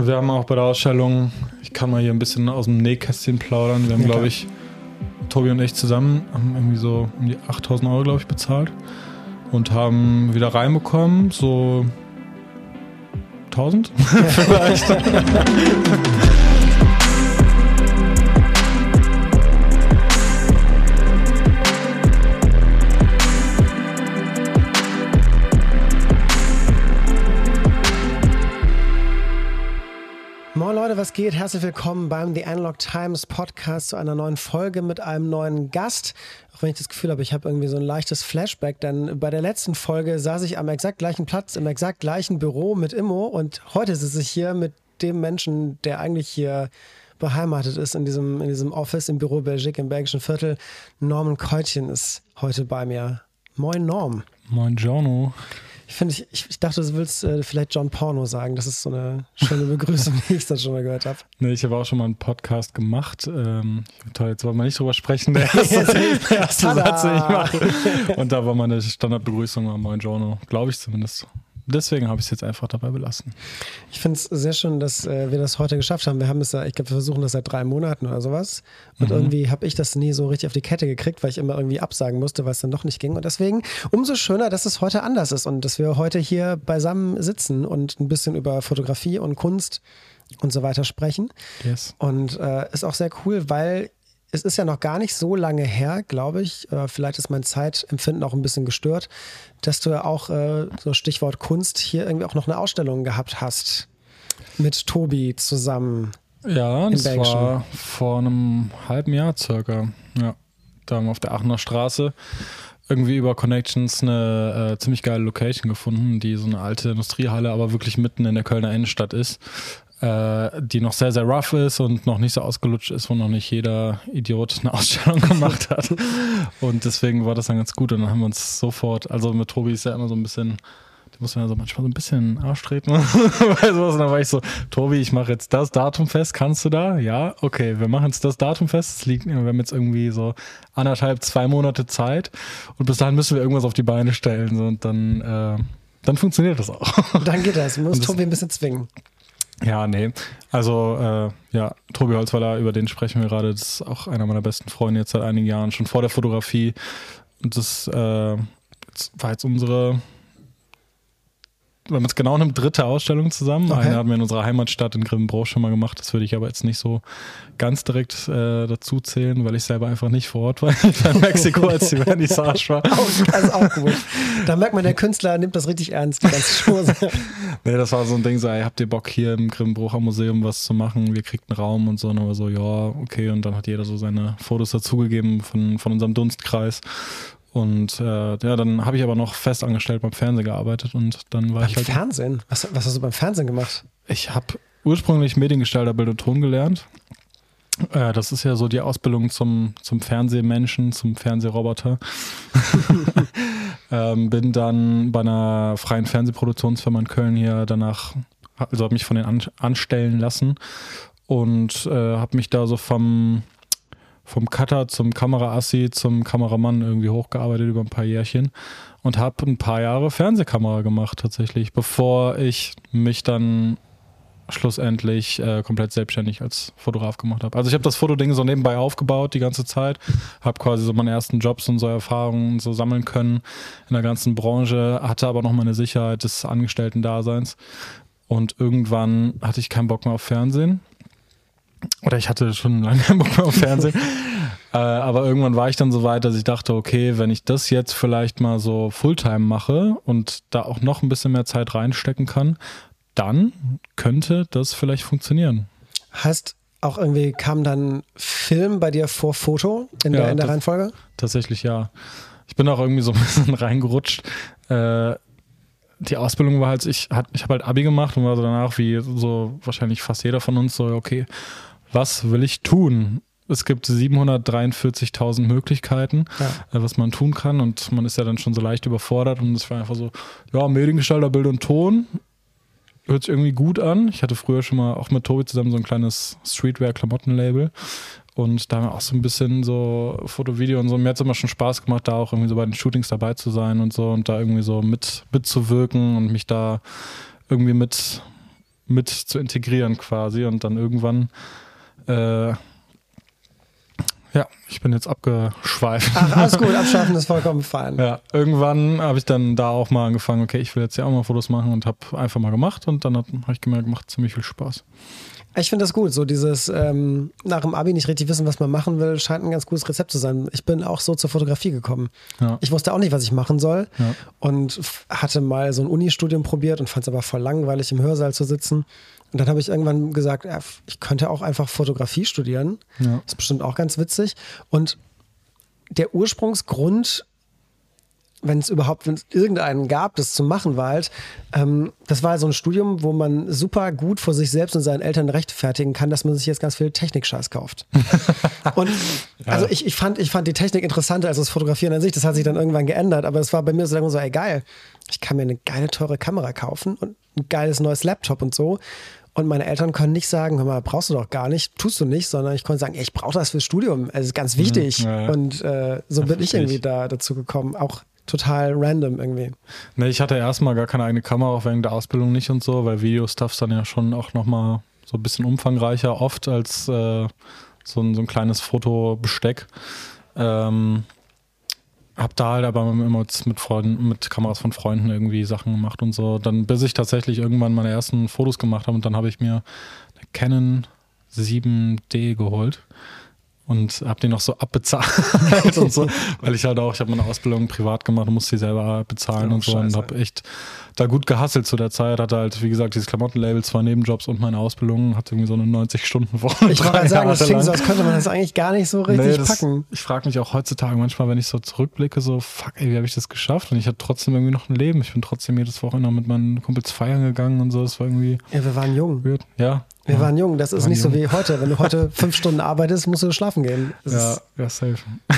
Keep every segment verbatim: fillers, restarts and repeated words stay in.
Wir haben auch bei der Ausstellung, ich kann mal hier ein bisschen aus dem Nähkästchen plaudern, wir haben, ja, glaube ich, Tobi und ich zusammen haben irgendwie so um die achttausend Euro, glaube ich, bezahlt und haben wieder reinbekommen, so tausend vielleicht. Moin Leute, was geht? Herzlich willkommen beim The Analog Times Podcast zu einer neuen Folge mit einem neuen Gast. Auch wenn ich das Gefühl habe, ich habe irgendwie so ein leichtes Flashback, denn bei der letzten Folge saß ich am exakt gleichen Platz, im exakt gleichen Büro mit Immo und heute sitze ich hier mit dem Menschen, der eigentlich hier beheimatet ist in diesem, in diesem Office im Büro Belgique im Belgischen Viertel. Norman Keutchen ist heute bei mir. Moin Norm. Moin Giorno. Ich, finde, ich, ich dachte, du willst äh, vielleicht John Porno sagen. Das ist so eine schöne Begrüßung, die ich dann schon mal gehört habe. Nee, ich habe auch schon mal einen Podcast gemacht. Ähm, toll, jetzt wollen wir nicht drüber sprechen. Der erste, der erste Satz, den ich mache. Und da war meine Standardbegrüßung mal Moin Giorno, glaube ich zumindest. Deswegen habe ich es jetzt einfach dabei belassen. Ich finde es sehr schön, dass äh, wir das heute geschafft haben. Wir haben es ja, ich glaube, wir versuchen das seit drei Monaten oder sowas. Und mhm. irgendwie habe ich das nie so richtig auf die Kette gekriegt, weil ich immer irgendwie absagen musste, weil es dann doch nicht ging. Und deswegen umso schöner, dass es heute anders ist und dass wir heute hier beisammen sitzen und ein bisschen über Fotografie und Kunst und so weiter sprechen. Yes. Und äh, ist auch sehr cool, weil es ist ja noch gar nicht so lange her, glaube ich, äh, vielleicht ist mein Zeitempfinden auch ein bisschen gestört, dass du ja auch, äh, so Stichwort Kunst, hier irgendwie auch noch eine Ausstellung gehabt hast mit Tobi zusammen. Ja, das war vor einem halben Jahr circa. Ja, da haben wir auf der Aachener Straße irgendwie über Connections eine äh, ziemlich geile Location gefunden, die so eine alte Industriehalle, aber wirklich mitten in der Kölner Innenstadt ist. Die noch sehr, sehr rough ist und noch nicht so ausgelutscht ist, wo noch nicht jeder Idiot eine Ausstellung gemacht hat. Und deswegen war das dann ganz gut. Und dann haben wir uns sofort, also mit Tobi ist ja immer so ein bisschen, die muss man ja so manchmal so ein bisschen Arsch treten. Und dann war ich so, Tobi, ich mache jetzt das Datum fest, kannst du da? Ja, okay, wir machen jetzt das Datum fest. Es liegt, wir haben jetzt irgendwie so anderthalb, zwei Monate Zeit. Und bis dahin müssen wir irgendwas auf die Beine stellen. So, und dann, äh, dann funktioniert das auch. Dann geht das. Man muss das, Tobi ein bisschen zwingen. Ja, nee. Also, äh, ja, Tobi Holzweiler, über den sprechen wir gerade. Das ist auch einer meiner besten Freunde jetzt seit einigen Jahren, schon vor der Fotografie. Und das äh, war jetzt unsere, wenn man es genau nimmt, dritte Ausstellung zusammen. Okay. Eine haben wir in unserer Heimatstadt in Grevenbroich schon mal gemacht. Das würde ich aber jetzt nicht so ganz direkt äh, dazu zählen, weil ich selber einfach nicht vor Ort war. Ich war in Mexiko, als die Vernissage war. Das ist auch gut. Da merkt man, der Künstler nimmt das richtig ernst, die ganze Chose. Nee, das war so ein Ding, so, ey, habt ihr Bock hier im Grevenbroicher Museum was zu machen? Wir kriegt einen Raum und so. Und aber so, ja, okay. Und dann hat jeder so seine Fotos dazugegeben von, von unserem Dunstkreis. Und äh, ja, dann habe ich aber noch fest angestellt beim Fernsehen gearbeitet und dann war beim ich halt... Fernsehen? Was, was hast du beim Fernsehen gemacht? Ich habe ursprünglich Mediengestalter, Bild und Ton gelernt. Äh, das ist ja so die Ausbildung zum, zum Fernsehmenschen, zum Fernsehroboter. ähm, bin dann bei einer freien Fernsehproduktionsfirma in Köln hier danach, also habe mich von denen an, anstellen lassen und äh, habe mich da so vom... vom Cutter zum Kameraassi zum Kameramann irgendwie hochgearbeitet über ein paar Jährchen und habe ein paar Jahre Fernsehkamera gemacht tatsächlich, bevor ich mich dann schlussendlich äh, komplett selbstständig als Fotograf gemacht habe. Also ich habe das Fotoding so nebenbei aufgebaut die ganze Zeit, habe quasi so meine ersten Jobs und so Erfahrungen so sammeln können in der ganzen Branche, hatte aber noch meine Sicherheit des Angestellten-Daseins und irgendwann hatte ich keinen Bock mehr auf Fernsehen. Oder ich hatte schon lange keinen Bock mehr auf Fernsehen. äh, aber irgendwann war ich dann so weit, dass ich dachte, okay, wenn ich das jetzt vielleicht mal so Fulltime mache und da auch noch ein bisschen mehr Zeit reinstecken kann, dann könnte das vielleicht funktionieren. Heißt auch irgendwie, kam dann Film bei dir vor Foto in ja, der, in der das, Reihenfolge? Tatsächlich ja. Ich bin auch irgendwie so ein bisschen reingerutscht. Äh, Die Ausbildung war halt, ich, ich habe halt Abi gemacht und war so danach, wie so wahrscheinlich fast jeder von uns, so, okay, was will ich tun? Es gibt siebenhundertdreiundvierzigtausend Möglichkeiten, ja. was man tun kann und man ist ja dann schon so leicht überfordert und es war einfach so, ja, Mediengestalter, Bild und Ton, hört sich irgendwie gut an. Ich hatte früher schon mal auch mit Tobi zusammen so ein kleines Streetwear-Klamottenlabel und da haben wir auch so ein bisschen so Foto, Video und so. Mir hat es immer schon Spaß gemacht, da auch irgendwie so bei den Shootings dabei zu sein und so und da irgendwie so mit mitzuwirken und mich da irgendwie mit mit zu integrieren quasi und dann irgendwann äh, ja, ich bin jetzt abgeschweift. Ach, alles gut, abschweifen ist vollkommen fein. Ja, irgendwann habe ich dann da auch mal angefangen, okay, ich will jetzt ja auch mal Fotos machen und habe einfach mal gemacht und dann habe ich gemerkt, macht ziemlich viel Spaß. Ich finde das gut, so dieses ähm, nach dem Abi nicht richtig wissen, was man machen will, scheint ein ganz gutes Rezept zu sein. Ich bin auch so zur Fotografie gekommen. Ja. Ich wusste auch nicht, was ich machen soll ja. und hatte mal so ein Uni-Studium probiert und fand es aber voll langweilig, im Hörsaal zu sitzen. Und dann habe ich irgendwann gesagt, ja, ich könnte auch einfach Fotografie studieren. Ja. Das ist bestimmt auch ganz witzig. Und der Ursprungsgrund, wenn es überhaupt, wenn es irgendeinen gab, das zu machen, war halt, ähm, das war so ein Studium, wo man super gut vor sich selbst und seinen Eltern rechtfertigen kann, dass man sich jetzt ganz viel Technikscheiß kauft. Und ja. also ich, ich, fand, ich fand die Technik interessanter als das Fotografieren an sich. Das hat sich dann irgendwann geändert, aber es war bei mir so, so, ey geil, ich kann mir eine geile, teure Kamera kaufen und ein geiles neues Laptop und so. Und meine Eltern können nicht sagen, hör mal, brauchst du doch gar nicht, tust du nicht, sondern ich konnte sagen, ey, ich brauche das fürs Studium, es ist ganz wichtig. Ja, ja. Und äh, so ja, bin ich irgendwie da dazu gekommen, auch total random irgendwie. Ne, ich hatte erstmal gar keine eigene Kamera, auch wegen der Ausbildung nicht und so, weil Videostuff dann ja schon auch nochmal so ein bisschen umfangreicher oft als äh, so, ein, so ein kleines Fotobesteck. Ähm, hab da halt aber immer mit Freunden, mit Kameras von Freunden irgendwie Sachen gemacht und so. Dann bis ich tatsächlich irgendwann meine ersten Fotos gemacht habe und dann habe ich mir eine Canon sieben D geholt. Und habe den noch so abbezahlt und so, weil ich halt auch, ich habe meine Ausbildung privat gemacht und musste sie selber bezahlen oh, und so Scheiße. Und habe echt da gut gehustelt zu der Zeit. Hatte halt, wie gesagt, dieses Klamottenlabel, zwei Nebenjobs und meine Ausbildung, hatte irgendwie so eine neunzig-Stunden-Woche. Ich wollte halt sagen, das klingt so, als könnte man das eigentlich gar nicht so richtig nee, das, packen. Ich frage mich auch heutzutage manchmal, wenn ich so zurückblicke, so, fuck, ey, wie habe ich das geschafft? Und ich hatte trotzdem irgendwie noch ein Leben. Ich bin trotzdem jedes Wochenende mit meinen Kumpels feiern gegangen und so. Das war irgendwie... Ja, wir waren jung. Weird. Ja. Wir waren jung, das ist nicht jung. So wie heute. Wenn du heute fünf Stunden arbeitest, musst du schlafen gehen. Das ja, ja, safe.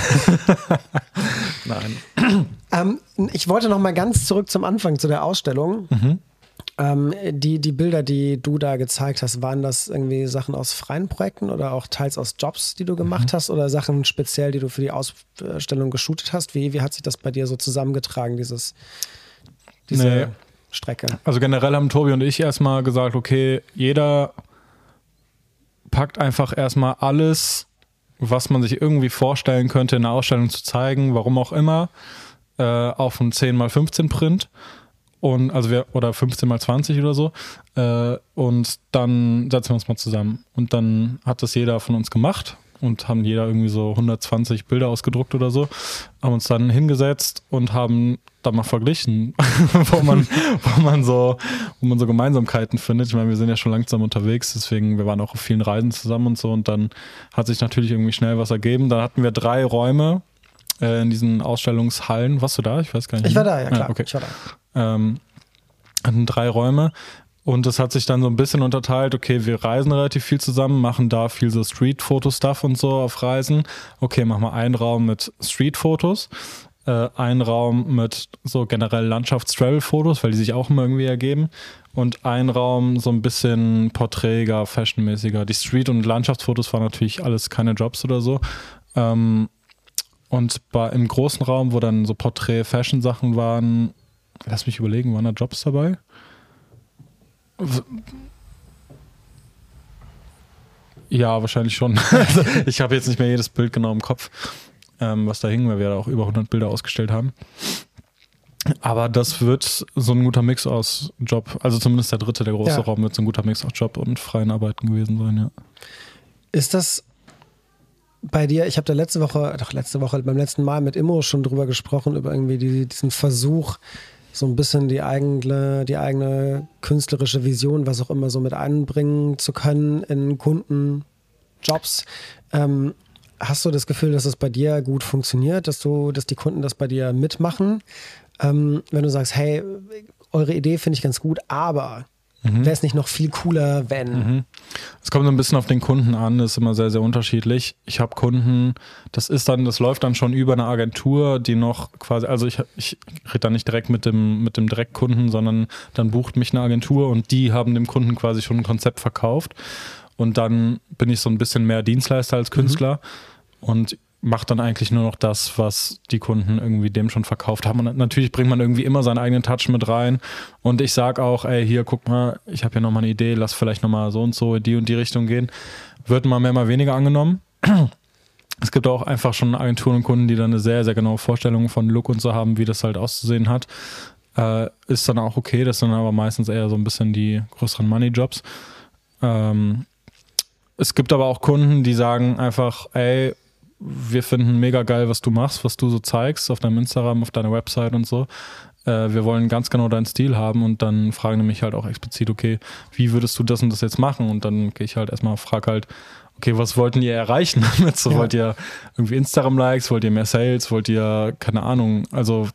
Nein. Ähm, ich wollte noch mal ganz zurück zum Anfang, zu der Ausstellung. Mhm. Ähm, die, die Bilder, die du da gezeigt hast, waren das irgendwie Sachen aus freien Projekten oder auch teils aus Jobs, die du gemacht mhm. hast oder Sachen speziell, die du für die Ausstellung geshootet hast? Wie, wie hat sich das bei dir so zusammengetragen, dieses, diese nee. Strecke? Also generell haben Tobi und ich erstmal gesagt, okay, jeder packt einfach erstmal alles, was man sich irgendwie vorstellen könnte, in einer Ausstellung zu zeigen, warum auch immer, äh, auf einen zehn mal fünfzehn Print und also wir, oder fünfzehn mal zwanzig oder so äh, und dann setzen wir uns mal zusammen und dann hat das jeder von uns gemacht und haben jeder irgendwie so hundertzwanzig Bilder ausgedruckt oder so, haben uns dann hingesetzt und haben dann mal verglichen, wo man, wo man so, wo man so Gemeinsamkeiten findet. Ich meine, wir sind ja schon langsam unterwegs, deswegen, wir waren auch auf vielen Reisen zusammen und so und dann hat sich natürlich irgendwie schnell was ergeben. Dann hatten wir drei Räume äh, in diesen Ausstellungshallen. Warst du da? Ich weiß gar nicht. Ich war da, ja klar. Ah, okay. Ich war da. Ähm, hatten drei Räume. Und das hat sich dann so ein bisschen unterteilt, okay, wir reisen relativ viel zusammen, machen da viel so Street-Foto-Stuff und so auf Reisen. Okay, machen wir einen Raum mit Street-Fotos, äh, einen Raum mit so generell Landschafts-Travel-Fotos, weil die sich auch immer irgendwie ergeben. Und ein Raum so ein bisschen porträtiger, fashionmäßiger. Die Street- und Landschaftsfotos waren natürlich alles keine Jobs oder so. Ähm, und bei, im großen Raum, wo dann so Porträt-Fashion-Sachen waren, lass mich überlegen, waren da Jobs dabei? Ja, wahrscheinlich schon. Also ich habe jetzt nicht mehr jedes Bild genau im Kopf, ähm, was da hing, weil wir da auch über hundert Bilder ausgestellt haben. Aber das wird so ein guter Mix aus Job, also zumindest der dritte, der große ja. Raum wird so ein guter Mix aus Job und freien Arbeiten gewesen sein, ja. Ist das bei dir, ich habe da letzte Woche, doch letzte Woche beim letzten Mal mit Immo schon drüber gesprochen, über irgendwie die, diesen Versuch, so ein bisschen die eigene, die eigene künstlerische Vision, was auch immer, so mit einbringen zu können in Kundenjobs. Ähm, hast du das Gefühl, dass es bei dir gut funktioniert, dass du, dass die Kunden das bei dir mitmachen? Ähm, wenn du sagst, hey, eure Idee finde ich ganz gut, aber mhm. wäre es nicht noch viel cooler, wenn? Mhm. Es kommt so ein bisschen auf den Kunden an, das ist immer sehr, sehr unterschiedlich. Ich habe Kunden, das ist dann, das läuft dann schon über eine Agentur, die noch quasi, also ich, ich rede dann nicht direkt mit dem, mit dem Direktkunden, sondern dann bucht mich eine Agentur und die haben dem Kunden quasi schon ein Konzept verkauft und dann bin ich so ein bisschen mehr Dienstleister als Künstler mhm. und mache dann eigentlich nur noch das, was die Kunden irgendwie dem schon verkauft haben. Und natürlich bringt man irgendwie immer seinen eigenen Touch mit rein. Und ich sage auch, ey, hier, guck mal, ich habe hier nochmal eine Idee, lass vielleicht nochmal so und so in die und die Richtung gehen. Wird mal mehr, mal weniger angenommen. Es gibt auch einfach schon Agenturen und Kunden, die dann eine sehr, sehr genaue Vorstellung von Look und so haben, wie das halt auszusehen hat. Äh, ist dann auch okay, das sind aber meistens eher so ein bisschen die größeren Money-Jobs. Ähm, es gibt aber auch Kunden, die sagen einfach, ey, wir finden mega geil, was du machst, was du so zeigst auf deinem Instagram, auf deiner Website und so. Äh, wir wollen ganz genau deinen Stil haben und dann fragen die mich halt auch explizit, okay, wie würdest du das und das jetzt machen? Und dann gehe ich halt erstmal, frage halt, okay, was wollten ihr erreichen damit? So, ja. Wollt ihr irgendwie Instagram-Likes, wollt ihr mehr Sales, wollt ihr, keine Ahnung, also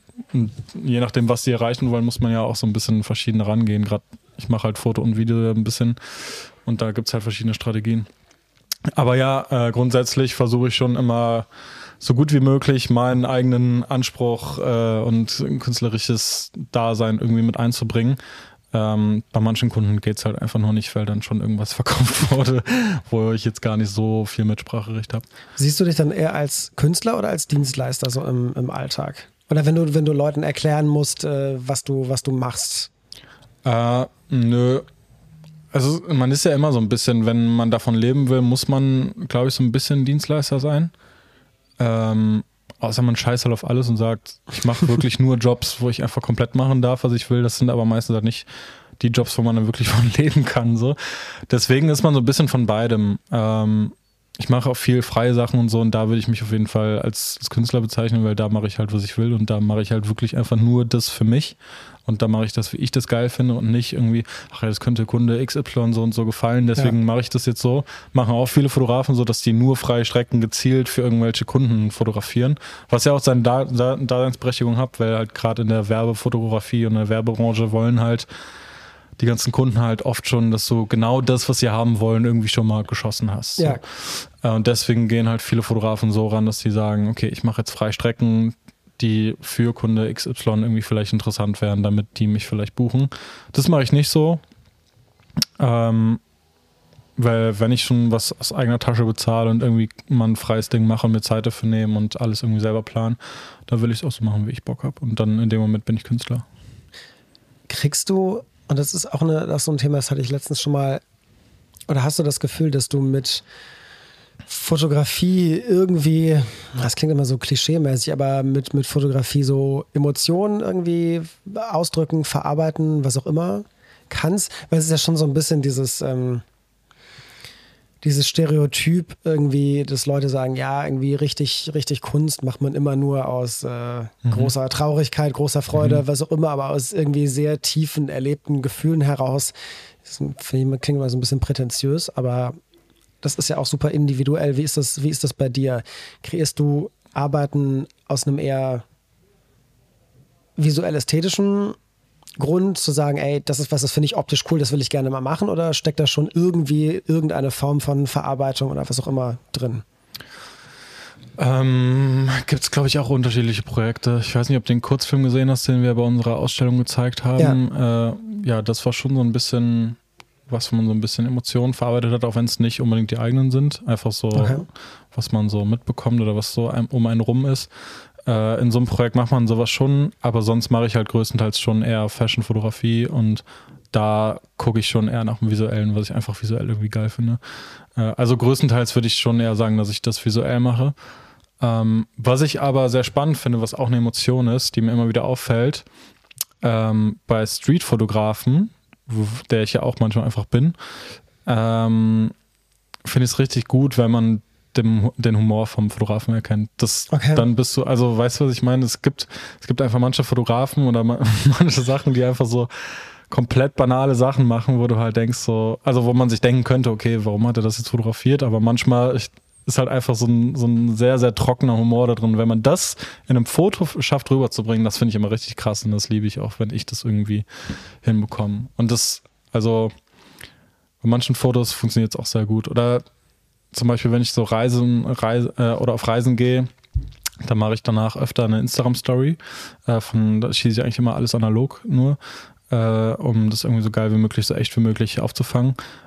je nachdem, was die erreichen wollen, muss man ja auch so ein bisschen verschieden rangehen. Gerade ich mache halt Foto und Video ein bisschen und da gibt es halt verschiedene Strategien. Aber ja, äh, grundsätzlich versuche ich schon immer so gut wie möglich meinen eigenen Anspruch äh, und künstlerisches Dasein irgendwie mit einzubringen. Ähm, bei manchen Kunden geht es halt einfach noch nicht, weil dann schon irgendwas verkauft wurde, wo ich jetzt gar nicht so viel Mitspracherecht habe. Siehst du dich dann eher als Künstler oder als Dienstleister so im, im Alltag? Oder wenn du, wenn du Leuten erklären musst, äh, was du, was du machst? Äh, nö. Also man ist ja immer so ein bisschen, wenn man davon leben will, muss man, glaube ich, so ein bisschen Dienstleister sein. Ähm, außer man scheißt halt auf alles und sagt, ich mache wirklich nur Jobs, wo ich einfach komplett machen darf, was ich will. Das sind aber meistens halt nicht die Jobs, wo man dann wirklich von leben kann. So. Deswegen ist man so ein bisschen von beidem. Ähm, ich mache auch viel freie Sachen und so und da würde ich mich auf jeden Fall als, als Künstler bezeichnen, weil da mache ich halt, was ich will und da mache ich halt wirklich einfach nur das für mich und da mache ich das, wie ich das geil finde und nicht irgendwie, ach ja, das könnte Kunde X Y so und so gefallen, deswegen ja. mache ich das jetzt so. Machen auch viele Fotografen so, dass die nur freie Strecken gezielt für irgendwelche Kunden fotografieren, was ja auch seine da- da- Daseinsberechtigung hat, weil halt gerade in der Werbefotografie und der Werbebranche wollen halt die ganzen Kunden halt oft schon, dass du genau das, was sie haben wollen, irgendwie schon mal geschossen hast. Ja. So. Und deswegen gehen halt viele Fotografen so ran, dass sie sagen, okay, ich mache jetzt Freistrecken, die für Kunde X Y irgendwie vielleicht interessant wären, damit die mich vielleicht buchen. Das mache ich nicht so. Ähm, weil wenn ich schon was aus eigener Tasche bezahle und irgendwie mal ein freies Ding mache und mir Zeit dafür nehme und alles irgendwie selber planen, dann will ich es auch so machen, wie ich Bock habe. Und dann in dem Moment bin ich Künstler. Kriegst du Und das ist auch, eine, das ist so ein Thema, das hatte ich letztens schon mal, oder hast du das Gefühl, dass du mit Fotografie irgendwie, das klingt immer so klischeemäßig, aber mit, mit Fotografie so Emotionen irgendwie ausdrücken, verarbeiten, was auch immer kannst? Weil es ist ja schon so ein bisschen dieses, ähm, dieses Stereotyp irgendwie, dass Leute sagen, ja, irgendwie richtig, richtig Kunst macht man immer nur aus äh, mhm. großer Traurigkeit, großer Freude, mhm. was auch immer, aber aus irgendwie sehr tiefen, erlebten Gefühlen heraus. Das klingt immer so ein bisschen prätentiös, aber das ist ja auch super individuell. Wie ist das, wie ist das bei dir? Kreierst du Arbeiten aus einem eher visuell-ästhetischen Grund zu sagen, ey, das ist was, das finde ich optisch cool, das will ich gerne mal machen, oder steckt da schon irgendwie irgendeine Form von Verarbeitung oder was auch immer drin? Ähm, gibt es, glaube ich, auch unterschiedliche Projekte. Ich weiß nicht, ob du den Kurzfilm gesehen hast, den wir bei unserer Ausstellung gezeigt haben. Ja, äh, ja das war schon so ein bisschen was, wo man so ein bisschen Emotionen verarbeitet hat, auch wenn es nicht unbedingt die eigenen sind. Einfach so, okay. was man so mitbekommt oder was so um einen rum ist. In so einem Projekt macht man sowas schon, aber sonst mache ich halt größtenteils schon eher Fashion-Fotografie und da gucke ich schon eher nach dem Visuellen, was ich einfach visuell irgendwie geil finde. Also größtenteils würde ich schon eher sagen, dass ich das visuell mache. Was ich aber sehr spannend finde, was auch eine Emotion ist, die mir immer wieder auffällt, bei Street-Fotografen, der ich ja auch manchmal einfach bin, finde ich es richtig gut, wenn man Dem, den Humor vom Fotografen erkennt. Das, okay. Dann bist du, also weißt du, was ich meine? Es gibt, es gibt einfach manche Fotografen oder ma- manche Sachen, die einfach so komplett banale Sachen machen, wo du halt denkst so, also wo man sich denken könnte, okay, warum hat er das jetzt fotografiert? Aber manchmal ist halt einfach so ein, so ein sehr, sehr trockener Humor da drin. Wenn man das in einem Foto schafft rüberzubringen, das finde ich immer richtig krass und das liebe ich auch, wenn ich das irgendwie hinbekomme. Und das, also bei manchen Fotos funktioniert es auch sehr gut. Oder zum Beispiel, wenn ich so Reisen Reise, äh, oder auf Reisen gehe, dann mache ich danach öfter eine Instagram-Story. Äh, von, da schieße ich eigentlich immer alles analog nur, äh, um das irgendwie so geil wie möglich, so echt wie möglich aufzufangen.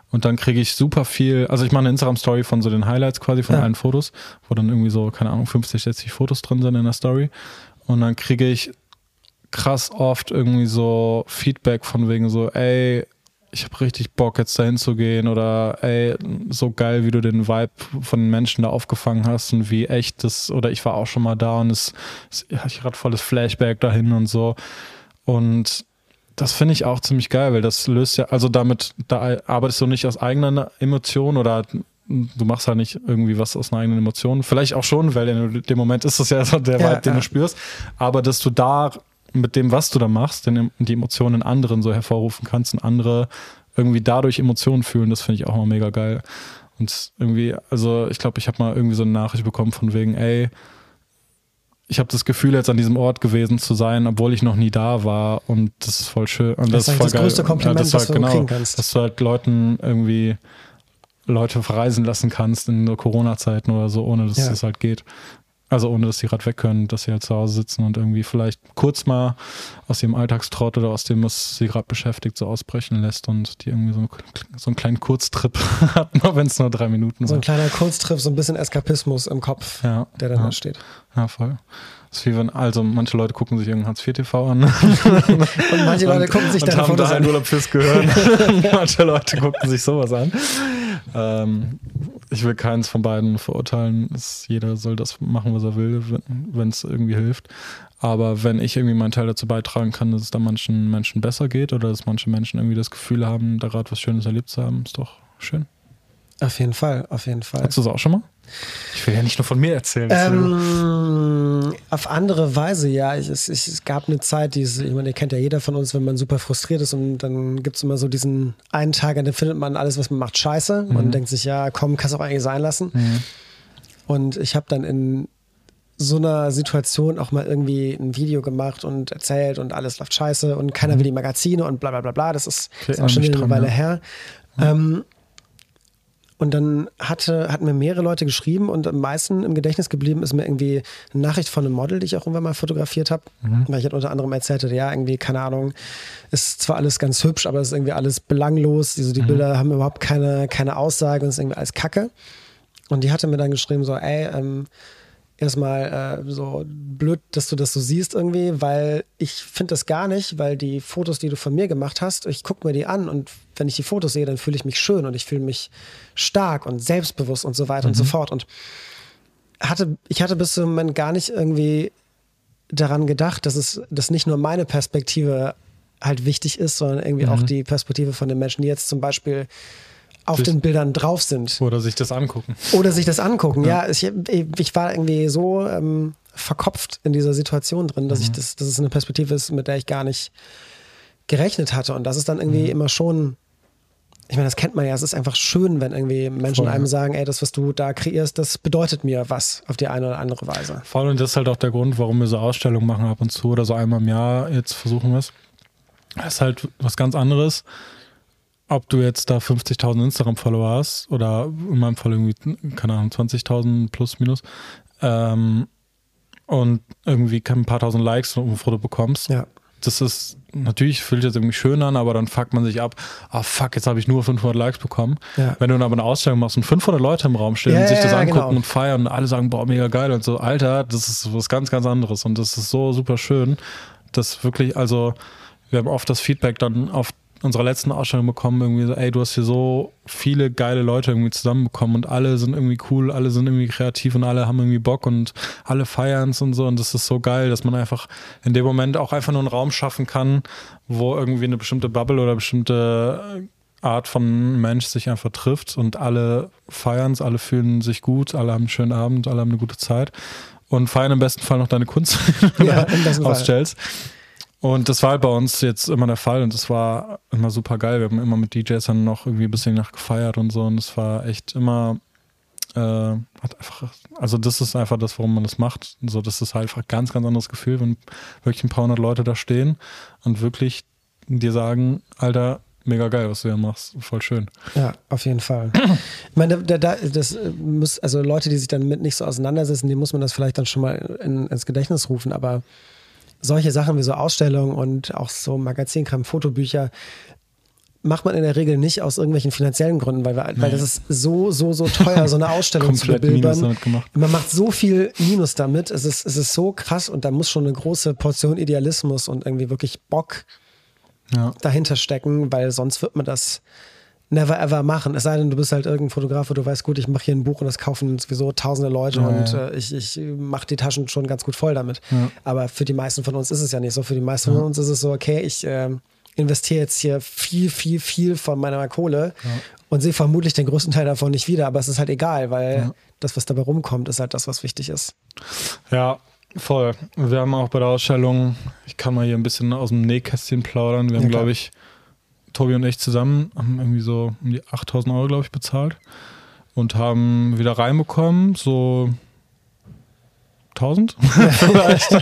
Und dann kriege ich super viel, also ich mache eine Instagram-Story von so den Highlights quasi von ja. allen Fotos, wo dann irgendwie so, keine Ahnung, fünfzig, sechzig Fotos drin sind in der Story. Und dann kriege ich krass oft irgendwie so Feedback von wegen so, ey, ich habe richtig Bock jetzt dahin zu gehen oder ey, so geil, wie du den Vibe von den Menschen da aufgefangen hast und wie echt das, oder ich war auch schon mal da und es, es hatte ich gerade volles Flashback dahin und so. Und das finde ich auch ziemlich geil, weil das löst ja, also damit, da arbeitest du nicht aus eigener Emotion oder du machst halt nicht irgendwie was aus einer eigenen Emotion. Vielleicht auch schon, weil in dem Moment ist das ja so der ja, Vibe, den ja. du spürst. Aber dass du da mit dem, was du da machst, denn die Emotionen in anderen so hervorrufen kannst und andere irgendwie dadurch Emotionen fühlen, das finde ich auch mal mega geil. Und irgendwie, also ich glaube, ich habe mal irgendwie so eine Nachricht bekommen von wegen, ey, ich habe das Gefühl, jetzt an diesem Ort gewesen zu sein, obwohl ich noch nie da war und das ist voll schön. Und das, das ist voll das geil. größte Kompliment, ja, das was halt, du genau, kriegen kannst. Dass du halt Leuten irgendwie Leute verreisen lassen kannst in so Corona-Zeiten oder so, ohne dass ja. das halt geht. Also ohne, dass sie gerade weg können, dass sie halt zu Hause sitzen und irgendwie vielleicht kurz mal aus ihrem Alltagstrott oder aus dem, was sie gerade beschäftigt, so ausbrechen lässt und die irgendwie so, so einen kleinen Kurztrip hatten, auch wenn es nur drei Minuten So ein war. kleiner Kurztrip, so ein bisschen Eskapismus im Kopf, ja, der dann ja. da steht. Ja, voll. Das ist wie wenn, also manche Leute gucken sich irgendein Hartz vier T V an. Und manche Leute und, gucken sich und deine haben Fotos da an. einen Urlaub fürs Gehirn. Manche Leute gucken sich sowas an. Ähm, ich will keins von beiden verurteilen. Es, jeder soll das machen, was er will, wenn es irgendwie hilft. Aber wenn ich irgendwie meinen Teil dazu beitragen kann, dass es da manchen Menschen besser geht oder dass manche Menschen irgendwie das Gefühl haben, da gerade was Schönes erlebt zu haben, ist doch schön. Auf jeden Fall, auf jeden Fall. Hattest du das auch schon mal? Ich will ja nicht nur von mir erzählen. Ähm, auf andere Weise, ja. Ich, es, ich, es gab eine Zeit, die, ich meine, ihr kennt ja jeder von uns, wenn man super frustriert ist und dann gibt es immer so diesen einen Tag, an dem findet man alles, was man macht, scheiße mhm. und denkt sich, ja komm, kannst auch eigentlich sein lassen. Mhm. Und ich habe dann in so einer Situation auch mal irgendwie ein Video gemacht und erzählt und alles läuft scheiße und keiner mhm. will die Magazine und bla bla bla bla. Das ist, okay, ist auch schon wieder eine Weile ja. her. Mhm. Ähm, Und dann hatte, hatten mir mehrere Leute geschrieben und am meisten im Gedächtnis geblieben ist mir irgendwie eine Nachricht von einem Model, die ich auch irgendwann mal fotografiert habe. Mhm. Weil ich halt unter anderem erzählt hatte, ja, irgendwie, keine Ahnung, ist zwar alles ganz hübsch, aber es ist irgendwie alles belanglos. Also die mhm. Bilder haben überhaupt keine, keine Aussage und es ist irgendwie alles Kacke. Und die hatte mir dann geschrieben so, ey, ähm, erstmal äh, so blöd, dass du das so siehst irgendwie, weil ich finde das gar nicht, weil die Fotos, die du von mir gemacht hast, ich gucke mir die an und wenn ich die Fotos sehe, dann fühle ich mich schön und ich fühle mich stark und selbstbewusst und so weiter mhm. und so fort. Und hatte, ich hatte bis zum Moment gar nicht irgendwie daran gedacht, dass es dass nicht nur meine Perspektive halt wichtig ist, sondern irgendwie mhm. auch die Perspektive von den Menschen, die jetzt zum Beispiel auf sich den Bildern drauf sind. Oder sich das angucken. Oder sich das angucken, ja. ja ich, ich war irgendwie so ähm, verkopft in dieser Situation drin, dass mhm. ich das, dass es eine Perspektive ist, mit der ich gar nicht gerechnet hatte. Und das ist dann irgendwie mhm. immer schon, ich meine, das kennt man ja, es ist einfach schön, wenn irgendwie Menschen Voll, einem ja. sagen, ey, das, was du da kreierst, das bedeutet mir was auf die eine oder andere Weise. Voll, und das ist halt auch der Grund, warum wir so Ausstellungen machen ab und zu oder so einmal im Jahr jetzt versuchen wir es. Das ist halt was ganz anderes. Ob du jetzt da fünfzigtausend Instagram-Follower hast oder in meinem Fall irgendwie, keine Ahnung, zwanzigtausend plus minus ähm, und irgendwie ein paar tausend Likes und ein Foto bekommst. Ja. Das ist, natürlich fühlt sich jetzt irgendwie schön an, aber dann fuckt man sich ab, ah fuck, jetzt habe ich nur fünfhundert Likes bekommen. Ja. Wenn du dann aber eine Ausstellung machst und fünfhundert Leute im Raum stehen ja, und sich das ja, angucken genau. und feiern und alle sagen, boah, mega geil und so, Alter, das ist was ganz, ganz anderes und das ist so super schön, dass wirklich, also wir haben oft das Feedback dann auf unserer letzten Ausstellung bekommen, irgendwie so, ey, du hast hier so viele geile Leute irgendwie zusammenbekommen und alle sind irgendwie cool, alle sind irgendwie kreativ und alle haben irgendwie Bock und alle feiern es und so und das ist so geil, dass man einfach in dem Moment auch einfach nur einen Raum schaffen kann, wo irgendwie eine bestimmte Bubble oder eine bestimmte Art von Mensch sich einfach trifft und alle feiern es, alle fühlen sich gut, alle haben einen schönen Abend, alle haben eine gute Zeit und feiern im besten Fall noch deine Kunst, die ja, du ausstellst. Und das war halt bei uns jetzt immer der Fall und das war immer super geil. Wir haben immer mit D Js dann noch irgendwie ein bisschen nach gefeiert und so und es war echt immer, äh, hat einfach, also das ist einfach das, warum man das macht. So, das ist halt einfach ein ganz, ganz anderes Gefühl, wenn wirklich ein paar hundert Leute da stehen und wirklich dir sagen, Alter, mega geil, was du hier machst, voll schön. Ja, auf jeden Fall. Ich meine, da, da, das muss, also Leute, die sich dann mit nicht so auseinandersetzen, die muss man das vielleicht dann schon mal in, ins Gedächtnis rufen, aber solche Sachen wie so Ausstellungen und auch so Magazinkram, Fotobücher, macht man in der Regel nicht aus irgendwelchen finanziellen Gründen, weil, wir, nee. weil das ist so, so, so teuer, so eine Ausstellung zu bebildern. Man macht so viel Minus damit, es ist, es ist so krass und da muss schon eine große Portion Idealismus und irgendwie wirklich Bock ja. dahinter stecken, weil sonst wird man das never ever machen. Es sei denn, du bist halt irgendein Fotograf, wo du weißt, gut, ich mache hier ein Buch und das kaufen sowieso tausende Leute ja, und ja. Äh, ich, ich mache die Taschen schon ganz gut voll damit. Ja. Aber für die meisten von uns ist es ja nicht so. Für die meisten ja. von uns ist es so, okay, ich äh, investiere jetzt hier viel, viel, viel von meiner Kohle ja. und sehe vermutlich den größten Teil davon nicht wieder, aber es ist halt egal, weil ja. das, was dabei rumkommt, ist halt das, was wichtig ist. Ja, voll. Wir haben auch bei der Ausstellung, ich kann mal hier ein bisschen aus dem Nähkästchen plaudern, wir haben, ja, glaube ich, Tobi und ich zusammen haben irgendwie so um die achttausend Euro, glaube ich, bezahlt und haben wieder reinbekommen, so tausend vielleicht.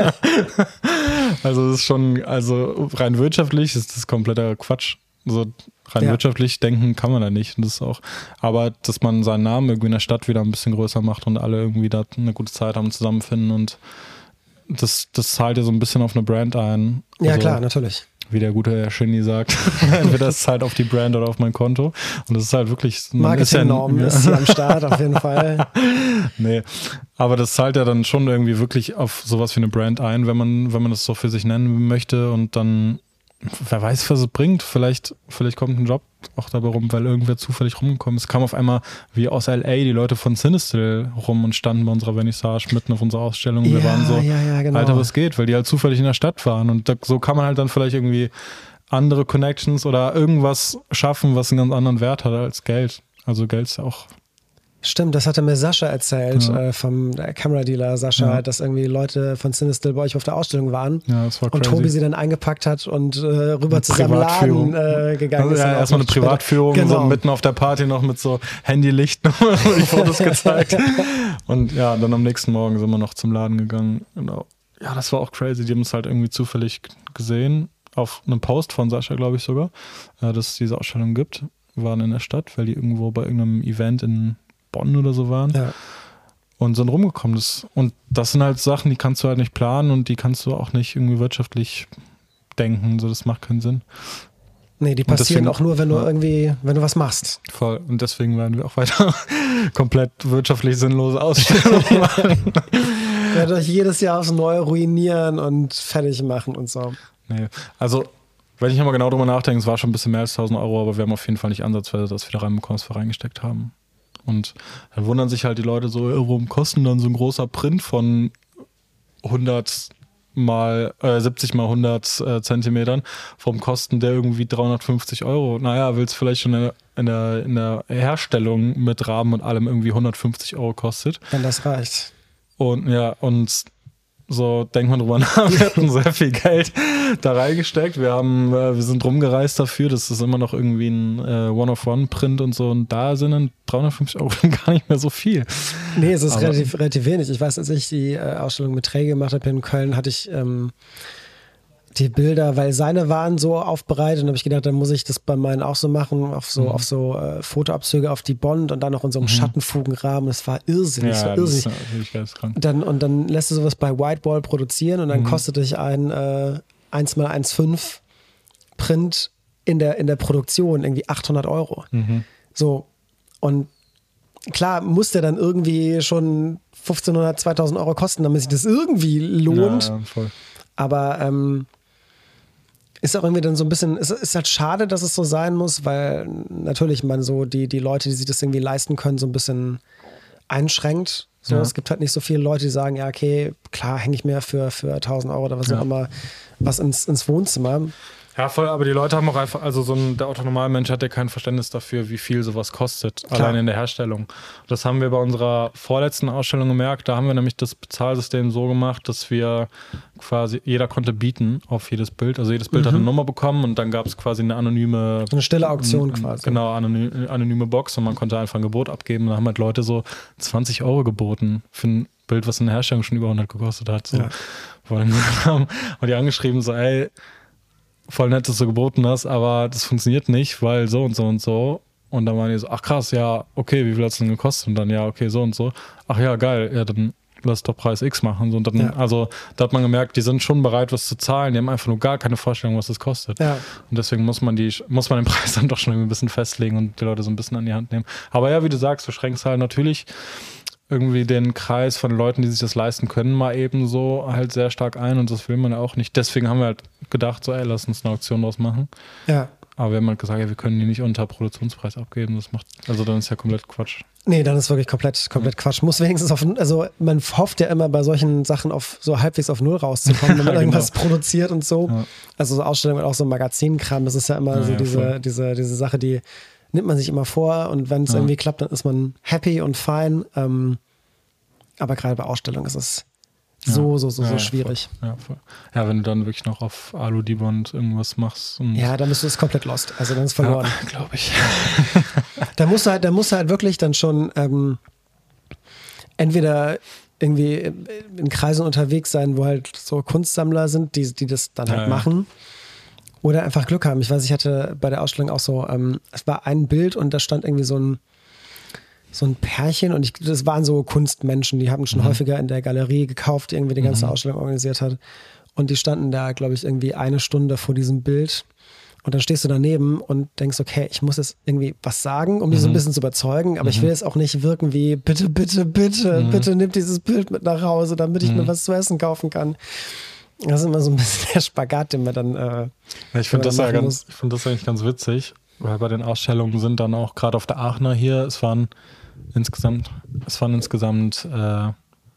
Also das ist schon, also rein wirtschaftlich ist das kompletter Quatsch. So rein ja. wirtschaftlich denken kann man da nicht. Und das ist auch, aber dass man seinen Namen irgendwie in der Stadt wieder ein bisschen größer macht und alle irgendwie da eine gute Zeit haben, zusammenfinden und das, das zahlt ja so ein bisschen auf eine Brand ein. Ja, also, klar, natürlich. Wie der gute Herr Shindy sagt, entweder das halt auf die Brand oder auf mein Konto. Und das ist halt wirklich... Marketing-Norm ist, ja, ist hier am Start, auf jeden Fall. Nee, aber das zahlt ja dann schon irgendwie wirklich auf sowas wie eine Brand ein, wenn man, wenn man das so für sich nennen möchte und dann, wer weiß, was es bringt. Vielleicht, vielleicht kommt ein Job auch dabei rum, weil irgendwer zufällig rumgekommen ist. Es kam auf einmal wie aus L A die Leute von Cinestill rum und standen bei unserer Vernissage mitten auf unserer Ausstellung. Wir ja, waren so, ja, ja, genau. Alter, was geht? Weil die halt zufällig in der Stadt waren. Und da, so kann man halt dann vielleicht irgendwie andere Connections oder irgendwas schaffen, was einen ganz anderen Wert hat als Geld. Also Geld ist ja auch... Stimmt, das hatte mir Sascha erzählt, ja. äh, vom Camera-Dealer Sascha, ja. dass irgendwie Leute von Cinestill bei euch auf der Ausstellung waren. Ja, das war crazy. Und Tobi sie dann eingepackt hat und äh, rüber zu seinem Laden äh, gegangen also, ist. Ja, erstmal eine Privatführung, genau. So mitten auf der Party noch mit so Handylicht die Fotos gezeigt. Und ja, dann am nächsten Morgen sind wir noch zum Laden gegangen. Genau. Ja, das war auch crazy. Die haben es halt irgendwie zufällig gesehen, auf einem Post von Sascha, glaube ich sogar, äh, dass es diese Ausstellung gibt. Wir waren in der Stadt, weil die irgendwo bei irgendeinem Event in Bonn oder so waren ja. und sind rumgekommen. Das, und das sind halt Sachen, die kannst du halt nicht planen und die kannst du auch nicht irgendwie wirtschaftlich denken. So, das macht keinen Sinn. Nee, die passieren deswegen, auch nur, wenn du ja. irgendwie, wenn du was machst. Voll. Und deswegen werden wir auch weiter komplett wirtschaftlich sinnlose Ausstellungen machen. Wir werden euch jedes Jahr aufs Neue ruinieren und fertig machen und so. Nee, also wenn ich nochmal genau drüber nachdenke, es war schon ein bisschen mehr als tausend Euro, aber wir haben auf jeden Fall nicht ansatzweise das wieder reinbekommen, was wir reingesteckt haben. Und dann wundern sich halt die Leute so, warum kostet dann so ein großer Print von hundert mal, äh, siebzig mal hundert äh, Zentimetern, vom Kosten der irgendwie dreihundertfünfzig Euro. Naja, will es vielleicht schon in der, in, der, in der Herstellung mit Rahmen und allem irgendwie hundertfünfzig Euro kostet. Wenn das reicht. Und ja, und so denkt man drüber nach, wir hatten sehr viel Geld da reingesteckt. Wir haben, äh, wir sind rumgereist dafür, das ist immer noch irgendwie ein äh, One-of-One-Print und so. Und da sind dann dreihundertfünfzig Euro gar nicht mehr so viel. Nee, es ist relativ, relativ wenig. Ich weiß, als ich die äh, Ausstellung mit Träge gemacht habe in Köln, hatte ich ähm, die Bilder, weil seine waren so aufbereitet und habe ich gedacht, dann muss ich das bei meinen auch so machen, auf so, mhm. auf so äh, Fotoabzüge auf die Bond und dann noch in so einem mhm. Schattenfugenrahmen. Das war irrsinnig. Ja, das war irrsinnig. Das ist natürlich geisteskrank. Dann, und dann lässt du sowas bei Whitewall produzieren und dann mhm. kostet dich ein äh, eins mal eins Komma fünf Print in der, in der Produktion irgendwie achthundert Euro. Mhm. So. Und klar muss der dann irgendwie schon fünfzehnhundert, zweitausend Euro kosten, damit sich das irgendwie lohnt. Ja, ja, voll. Aber ähm, ist auch irgendwie dann so ein bisschen, ist, ist halt schade, dass es so sein muss, weil natürlich man so die, die Leute, die sich das irgendwie leisten können, so ein bisschen einschränkt. So, ja. Es gibt halt nicht so viele Leute, die sagen, ja, okay, klar, hänge ich mir für, für tausend Euro oder was ja. auch immer was ins, ins Wohnzimmer. Ja, voll, aber die Leute haben auch einfach, also so ein, der Autonormalmensch hat ja kein Verständnis dafür, wie viel sowas kostet, Klar. allein in der Herstellung. Das haben wir bei unserer vorletzten Ausstellung gemerkt, da haben wir nämlich das Bezahlsystem so gemacht, dass wir quasi, jeder konnte bieten auf jedes Bild, also jedes Bild mhm. hat eine Nummer bekommen und dann gab es quasi eine anonyme... Eine stille Auktion n- quasi. Genau, anony- anonyme Box und man konnte einfach ein Gebot abgeben und da haben halt Leute so zwanzig Euro geboten für ein Bild, was in der Herstellung schon über hundert gekostet hat. So. Ja. Und die angeschrieben so, ey, voll nett, dass du geboten hast, aber das funktioniert nicht, weil so und so und so. Und dann waren die so, ach krass, ja, okay, wie viel hat es denn gekostet? Und dann, ja, okay, so und so. Ach ja, geil, ja, dann lass doch Preis X machen. So, und dann, Ja. also da hat man gemerkt, die sind schon bereit, was zu zahlen, die haben einfach nur gar keine Vorstellung, was das kostet. Ja. Und deswegen muss man die, muss man den Preis dann doch schon irgendwie ein bisschen festlegen und die Leute so ein bisschen an die Hand nehmen. Aber ja, wie du sagst, du schränkst halt natürlich irgendwie den Kreis von Leuten, die sich das leisten können, mal eben so halt sehr stark ein und das will man ja auch nicht. Deswegen haben wir halt gedacht, so ey, lass uns eine Auktion draus machen. Ja. Aber wir haben halt gesagt, ja, wir können die nicht unter Produktionspreis abgeben. Das macht, also dann ist ja komplett Quatsch. Nee, dann ist wirklich komplett, komplett Quatsch. Muss wenigstens auf, also man hofft ja immer bei solchen Sachen auf so halbwegs auf Null rauszukommen, wenn man Genau. irgendwas produziert und so. Ja. Also so Ausstellungen und auch so Magazinkram, das ist ja immer Ja, so ja, diese, voll. diese, diese Sache, die nimmt man sich immer vor und wenn es Ja. irgendwie klappt, dann ist man happy und fein. Ähm, aber gerade bei Ausstellungen ist es so, Ja. so, so, Ja, so ja, schwierig. Voll. Ja, voll. Ja, wenn du dann wirklich noch auf Alu-Dibond irgendwas machst. Und Ja, dann bist du es komplett lost. Also dann ist verloren. ja, glaube ich. Da musst du halt, da musst du halt wirklich dann schon ähm, entweder irgendwie in Kreisen unterwegs sein, wo halt so Kunstsammler sind, die, die das dann halt Ja, ja. machen. Oder einfach Glück haben. Ich weiß, ich hatte bei der Ausstellung auch so, ähm, es war ein Bild und da stand irgendwie so ein so ein Pärchen und ich, das waren so Kunstmenschen, die haben schon Mhm. häufiger in der Galerie gekauft, die irgendwie die ganze Mhm. Ausstellung organisiert hat. Und die standen da, glaube ich, irgendwie eine Stunde vor diesem Bild. Und dann stehst du daneben und denkst, okay, ich muss jetzt irgendwie was sagen, um die so ein Mhm. bisschen zu überzeugen, aber ich will jetzt auch nicht wirken wie, bitte, bitte, bitte, Mhm. bitte nimm dieses Bild mit nach Hause, damit ich Mhm. mir was zu essen kaufen kann. Das ist immer so ein bisschen der Spagat, den man dann äh, Ja, ich den finde man das, ja machen ganz, muss. ich find das eigentlich ganz witzig, weil bei den Ausstellungen sind dann auch gerade auf der Aachener hier, es waren insgesamt, es waren insgesamt äh,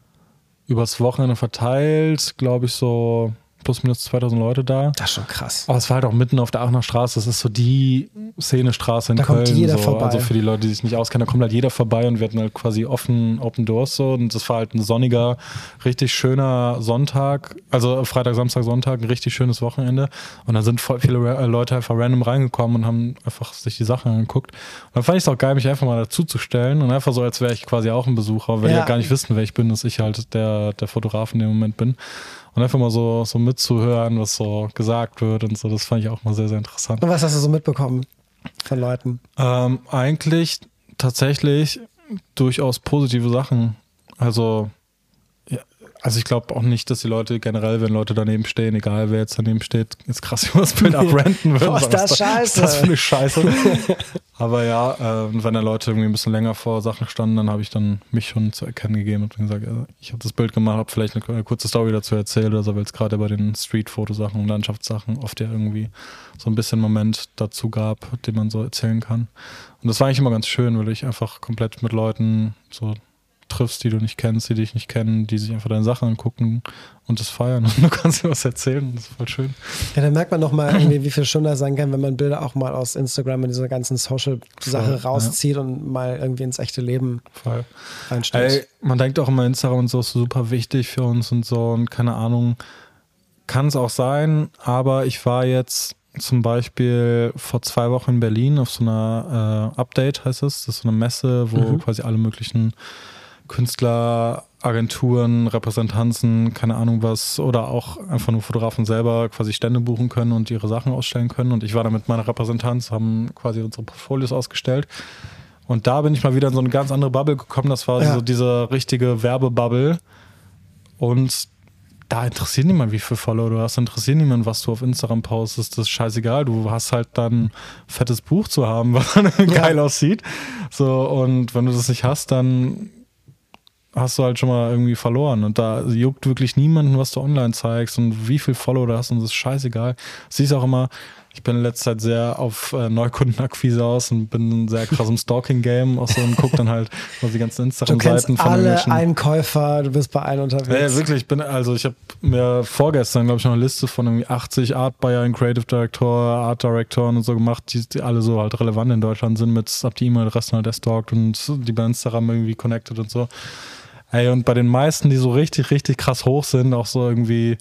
übers Wochenende verteilt, glaube ich, so plus minus zweitausend Leute da. Das ist schon krass. Aber es war halt auch mitten auf der Aachener Straße. Das ist so die Szenestraße in Da Köln. kommt jeder so. vorbei. Also für die Leute, die sich nicht auskennen, da kommt halt jeder vorbei und wir hatten halt quasi offen Open Doors so. Und das war halt ein sonniger, richtig schöner Sonntag. Also Freitag, Samstag, Sonntag, ein richtig schönes Wochenende. Und da sind voll viele Ra- Leute einfach random reingekommen und haben einfach sich die Sachen angeguckt. Und dann fand ich es auch geil, mich einfach mal dazu zu stellen und einfach so, als wäre ich quasi auch ein Besucher, weil Ja. die ja gar nicht wissen, wer ich bin, dass ich halt der, der Fotograf in dem Moment bin. Und einfach mal so, so mitzuhören, was so gesagt wird und so, das fand ich auch mal sehr, sehr interessant. Und was hast du so mitbekommen von Leuten? Ähm, eigentlich tatsächlich durchaus positive Sachen. Also, ja, also ich glaube auch nicht, dass die Leute generell, wenn Leute daneben stehen, egal wer jetzt daneben steht, jetzt krass über das Bild abrenten würden. Boah, ist das Was scheiße. ist das für eine Scheiße? Aber ja, äh, wenn da Leute irgendwie ein bisschen länger vor Sachen standen, dann habe ich dann mich schon zu erkennen gegeben und gesagt, ja, ich habe das Bild gemacht, habe vielleicht eine, eine kurze Story dazu erzählt oder so, weil es gerade bei den Street-Fotosachen und Landschaftssachen oft ja irgendwie so ein bisschen Moment dazu gab, den man so erzählen kann. Und das war eigentlich immer ganz schön, weil du dich einfach komplett mit Leuten so triffst, die du nicht kennst, die dich nicht kennen, die sich einfach deine Sachen angucken und das feiern und du kannst dir was erzählen. Das ist voll schön. Ja, dann merkt man noch mal irgendwie, wie viel schön das sein kann, wenn man Bilder auch mal aus Instagram in dieser ganzen Social-Sache Voll, rauszieht und mal irgendwie ins echte Leben Voll. reinstellt. Ey, man denkt auch immer, Instagram und so ist super wichtig für uns und so und keine Ahnung, kann es auch sein, aber ich war jetzt zum Beispiel vor zwei Wochen in Berlin auf so einer äh, Update, heißt es. Das ist so eine Messe, wo Mhm. quasi alle möglichen Künstler, Agenturen, Repräsentanzen, keine Ahnung was, oder auch einfach nur Fotografen selber quasi Stände buchen können und ihre Sachen ausstellen können. Und ich war da mit meiner Repräsentanz, haben quasi unsere Portfolios ausgestellt. Und da bin ich mal wieder in so eine ganz andere Bubble gekommen. Das war Ja. so diese richtige Werbebubble. Und da interessiert niemand, wie viele Follower du hast, interessiert niemand, was du auf Instagram postest, das ist scheißegal, du hast halt dann ein fettes Buch zu haben, was dann geil aussieht, so, und wenn du das nicht hast, dann hast du halt schon mal irgendwie verloren und da juckt wirklich niemanden, was du online zeigst und wie viel Follower du hast und das ist scheißegal. Siehst auch immer, ich bin in letzter Zeit sehr auf äh, Neukundenakquise aus und bin sehr krass im Stalking-Game auch so und guck dann halt so die ganzen Du Instagram-Seiten kennst von alle irgendwelchen... Einkäufer, du bist bei allen unterwegs. Ja, ja, wirklich, ich bin, also ich habe mir vorgestern, glaube ich, noch eine Liste von irgendwie achtzig Art Buyer, Creative Director, Art Directoren und so gemacht, die, die alle so halt relevant in Deutschland sind, mit hab die E-Mail-Adressen halt erstalkt und die bei Instagram irgendwie connected und so. Ey, und bei den meisten, die so richtig, richtig krass hoch sind, auch so irgendwie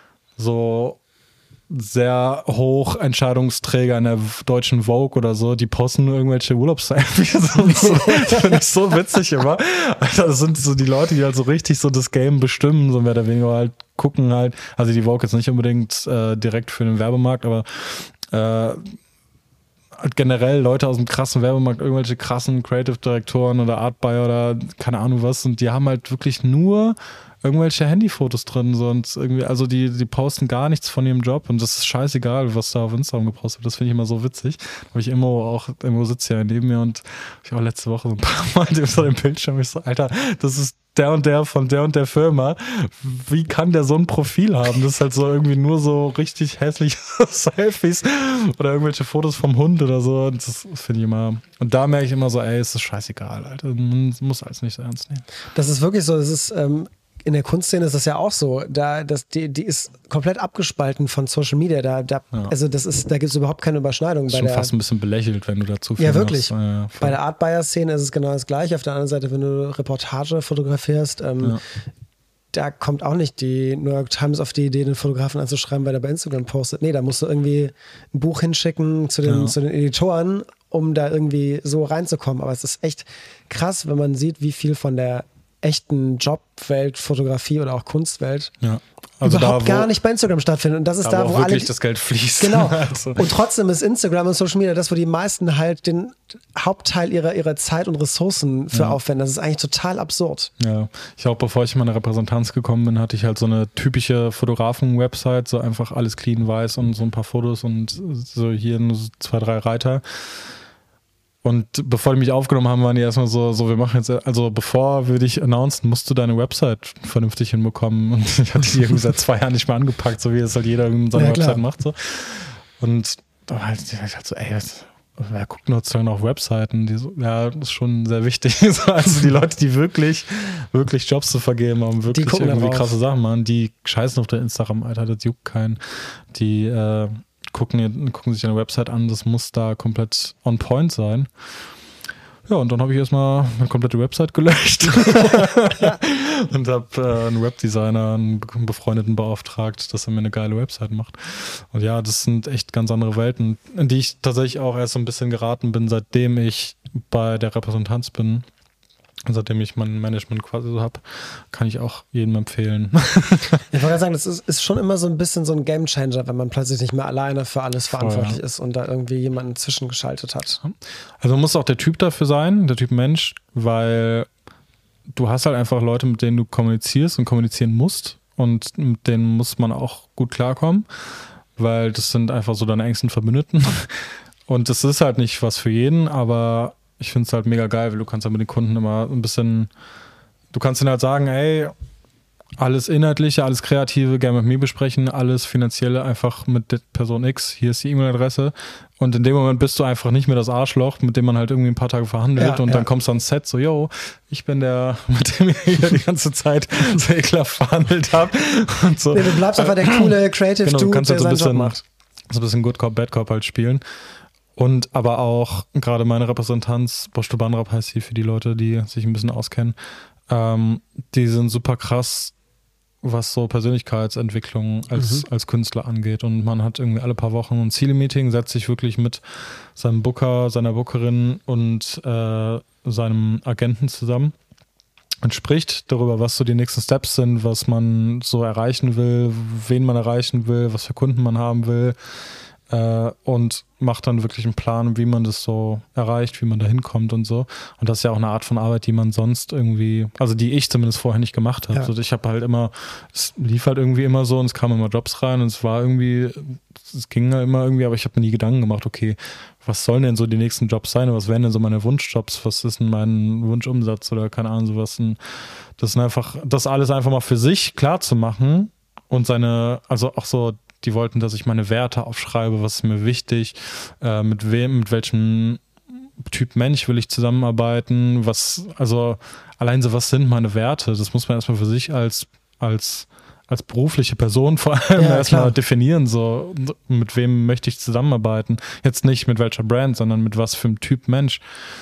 so sehr hoch Entscheidungsträger in der deutschen Vogue oder so, die posten nur irgendwelche Urlaubs-Selfies und so. Das finde ich so witzig immer. Alter, das sind so die Leute, die halt so richtig so das Game bestimmen, so mehr oder weniger halt gucken halt, also die Vogue jetzt nicht unbedingt äh, direkt für den Werbemarkt, aber äh, generell Leute aus dem krassen Werbemarkt, irgendwelche krassen Creative-Direktoren oder Art-Buyer oder keine Ahnung was, und die haben halt wirklich nur irgendwelche Handyfotos drin, so, und irgendwie, also die, die posten gar nichts von ihrem Job, und das ist scheißegal, was da auf Instagram gepostet wird. Das finde ich immer so witzig. Habe ich Immo auch, Immo sitzt ja neben mir, und ich auch letzte Woche so ein paar Mal über den Bildschirm, ich so, Alter, das ist der und der von der und der Firma. Wie kann der so ein Profil haben? Das ist halt so irgendwie nur so richtig hässliche Selfies oder irgendwelche Fotos vom Hund oder so. Und das finde ich immer. Und da merke ich immer so, ey, ist das scheißegal, Alter. Man muss alles nicht so ernst nehmen. Das ist wirklich so, das ist, ähm, in der Kunstszene ist das ja auch so. Da, das, die, die ist komplett abgespalten von Social Media. Da, da, Ja. Also das ist, da gibt es überhaupt keine Überschneidung. Das ist bei schon der, fast ein bisschen belächelt, wenn du dazu viel Ja, wirklich. machst. Ja, bei der Art-Buyer-Szene ist es genau das Gleiche. Auf der anderen Seite, wenn du Reportage fotografierst, ähm, Ja. da kommt auch nicht die New York Times auf die Idee, den Fotografen anzuschreiben, weil der bei Instagram postet. Nee, da musst du irgendwie ein Buch hinschicken zu den, Ja. zu den Editoren, um da irgendwie so reinzukommen. Aber es ist echt krass, wenn man sieht, wie viel von der echten Jobwelt, Fotografie oder auch Kunstwelt Ja. Also überhaupt da, wo, gar nicht bei Instagram stattfindet. Und das ist aber da, auch wo wirklich alle. das Geld fließt. Genau. Also. Und trotzdem ist Instagram und Social Media das, wo die meisten halt den Hauptteil ihrer, ihrer Zeit und Ressourcen für Ja. aufwenden. Das ist eigentlich total absurd. Ja, ich auch, bevor ich in meine Repräsentanz gekommen bin, hatte ich halt so eine typische Fotografen-Website, so einfach alles clean weiß und so ein paar Fotos und so hier nur so zwei, drei Reiter. Und bevor die mich aufgenommen haben, waren die erstmal so, so, wir machen jetzt, also bevor wir dich announcen, musst du deine Website vernünftig hinbekommen. Und ich hatte die irgendwie seit zwei Jahren nicht mehr angepackt, so wie es halt jeder in seiner Ja, Website klar. macht. So. Und da halt, ich halt so, ey, was, wer guckt nur heutzutage noch auf Webseiten? Die so, ja, das ist schon sehr wichtig. Also die Leute, die wirklich, wirklich Jobs zu vergeben haben, wirklich gucken da irgendwie drauf. krasse Sachen machen, die scheißen auf der Instagram, Alter, das juckt keinen. Die äh, gucken, gucken sich eine Website an, das muss da komplett on point sein. Ja, und dann habe ich erstmal eine komplette Website gelöscht und habe äh, einen Webdesigner, einen be- befreundeten beauftragt, dass er mir eine geile Website macht. Und ja, das sind echt ganz andere Welten, in die ich tatsächlich auch erst so ein bisschen geraten bin, seitdem ich bei der Repräsentanz bin. Und seitdem ich mein Management quasi so habe, kann ich auch jedem empfehlen. Ich wollte gerade sagen, das ist, ist schon immer so ein bisschen so ein Gamechanger, wenn man plötzlich nicht mehr alleine für alles Voll, verantwortlich ja. ist und da irgendwie jemanden zwischengeschaltet hat. Also man muss auch der Typ dafür sein, der Typ Mensch, weil du hast halt einfach Leute, mit denen du kommunizierst und kommunizieren musst, und mit denen muss man auch gut klarkommen, weil das sind einfach so deine engsten Verbündeten. Und das ist halt nicht was für jeden, aber ich finde es halt mega geil, weil du kannst halt mit den Kunden immer ein bisschen, du kannst ihnen halt sagen, ey, alles Inhaltliche, alles Kreative gerne mit mir besprechen, alles Finanzielle einfach mit der Person X, hier ist die E-Mail-Adresse, und in dem Moment bist du einfach nicht mehr das Arschloch, mit dem man halt irgendwie ein paar Tage verhandelt, Ja, und ja. dann kommst du ans Set so, yo, ich bin der, mit dem ich hier die ganze Zeit so ekelhaft verhandelt habe und so. Nee, du bleibst einfach der coole Creative Genau, du Dude, kannst der halt so ein seinen Job bisschen, macht. so ein bisschen Good Cop, Bad Cop halt spielen. Und aber auch gerade meine Repräsentanz, Bosch Banrap heißt sie für die Leute, die sich ein bisschen auskennen, ähm, die sind super krass, was so Persönlichkeitsentwicklung als, Mhm. als Künstler angeht. Und man hat irgendwie alle paar Wochen ein Ziele-Meeting, setzt sich wirklich mit seinem Booker, seiner Bookerin und äh, seinem Agenten zusammen und spricht darüber, was so die nächsten Steps sind, was man so erreichen will, wen man erreichen will, was für Kunden man haben will. Äh, und macht dann wirklich einen Plan, wie man das so erreicht, wie man da hinkommt und so. Und das ist ja auch eine Art von Arbeit, die man sonst irgendwie, also die ich zumindest vorher nicht gemacht habe. Ja. Also ich habe halt immer, es lief halt irgendwie immer so und es kamen immer Jobs rein und es war irgendwie, es ging halt immer irgendwie, aber ich habe mir nie Gedanken gemacht, okay, was sollen denn so die nächsten Jobs sein? Was wären denn so meine Wunschjobs? Was ist denn mein Wunschumsatz oder keine Ahnung, sowas. Und das sind einfach, das alles einfach mal für sich klar zu machen und seine, also auch so, die wollten, dass ich meine Werte aufschreibe, was ist mir wichtig, äh, mit wem, mit welchem Typ Mensch will ich zusammenarbeiten, was, also allein so, was sind meine Werte? Das muss man erstmal für sich als, als, als berufliche Person vor allem Ja, erstmal klar. definieren, so, mit wem möchte ich zusammenarbeiten. Jetzt nicht mit welcher Brand, sondern mit was für einem Typ Mensch.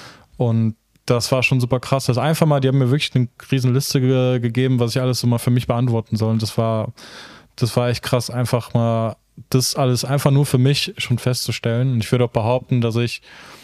Und das war schon super krass. Das einfach mal, die haben mir wirklich eine riesen Liste ge- gegeben, was ich alles so mal für mich beantworten soll. Und das war, das war echt krass, einfach mal das alles einfach nur für mich schon festzustellen. Und ich würde auch behaupten, dass ich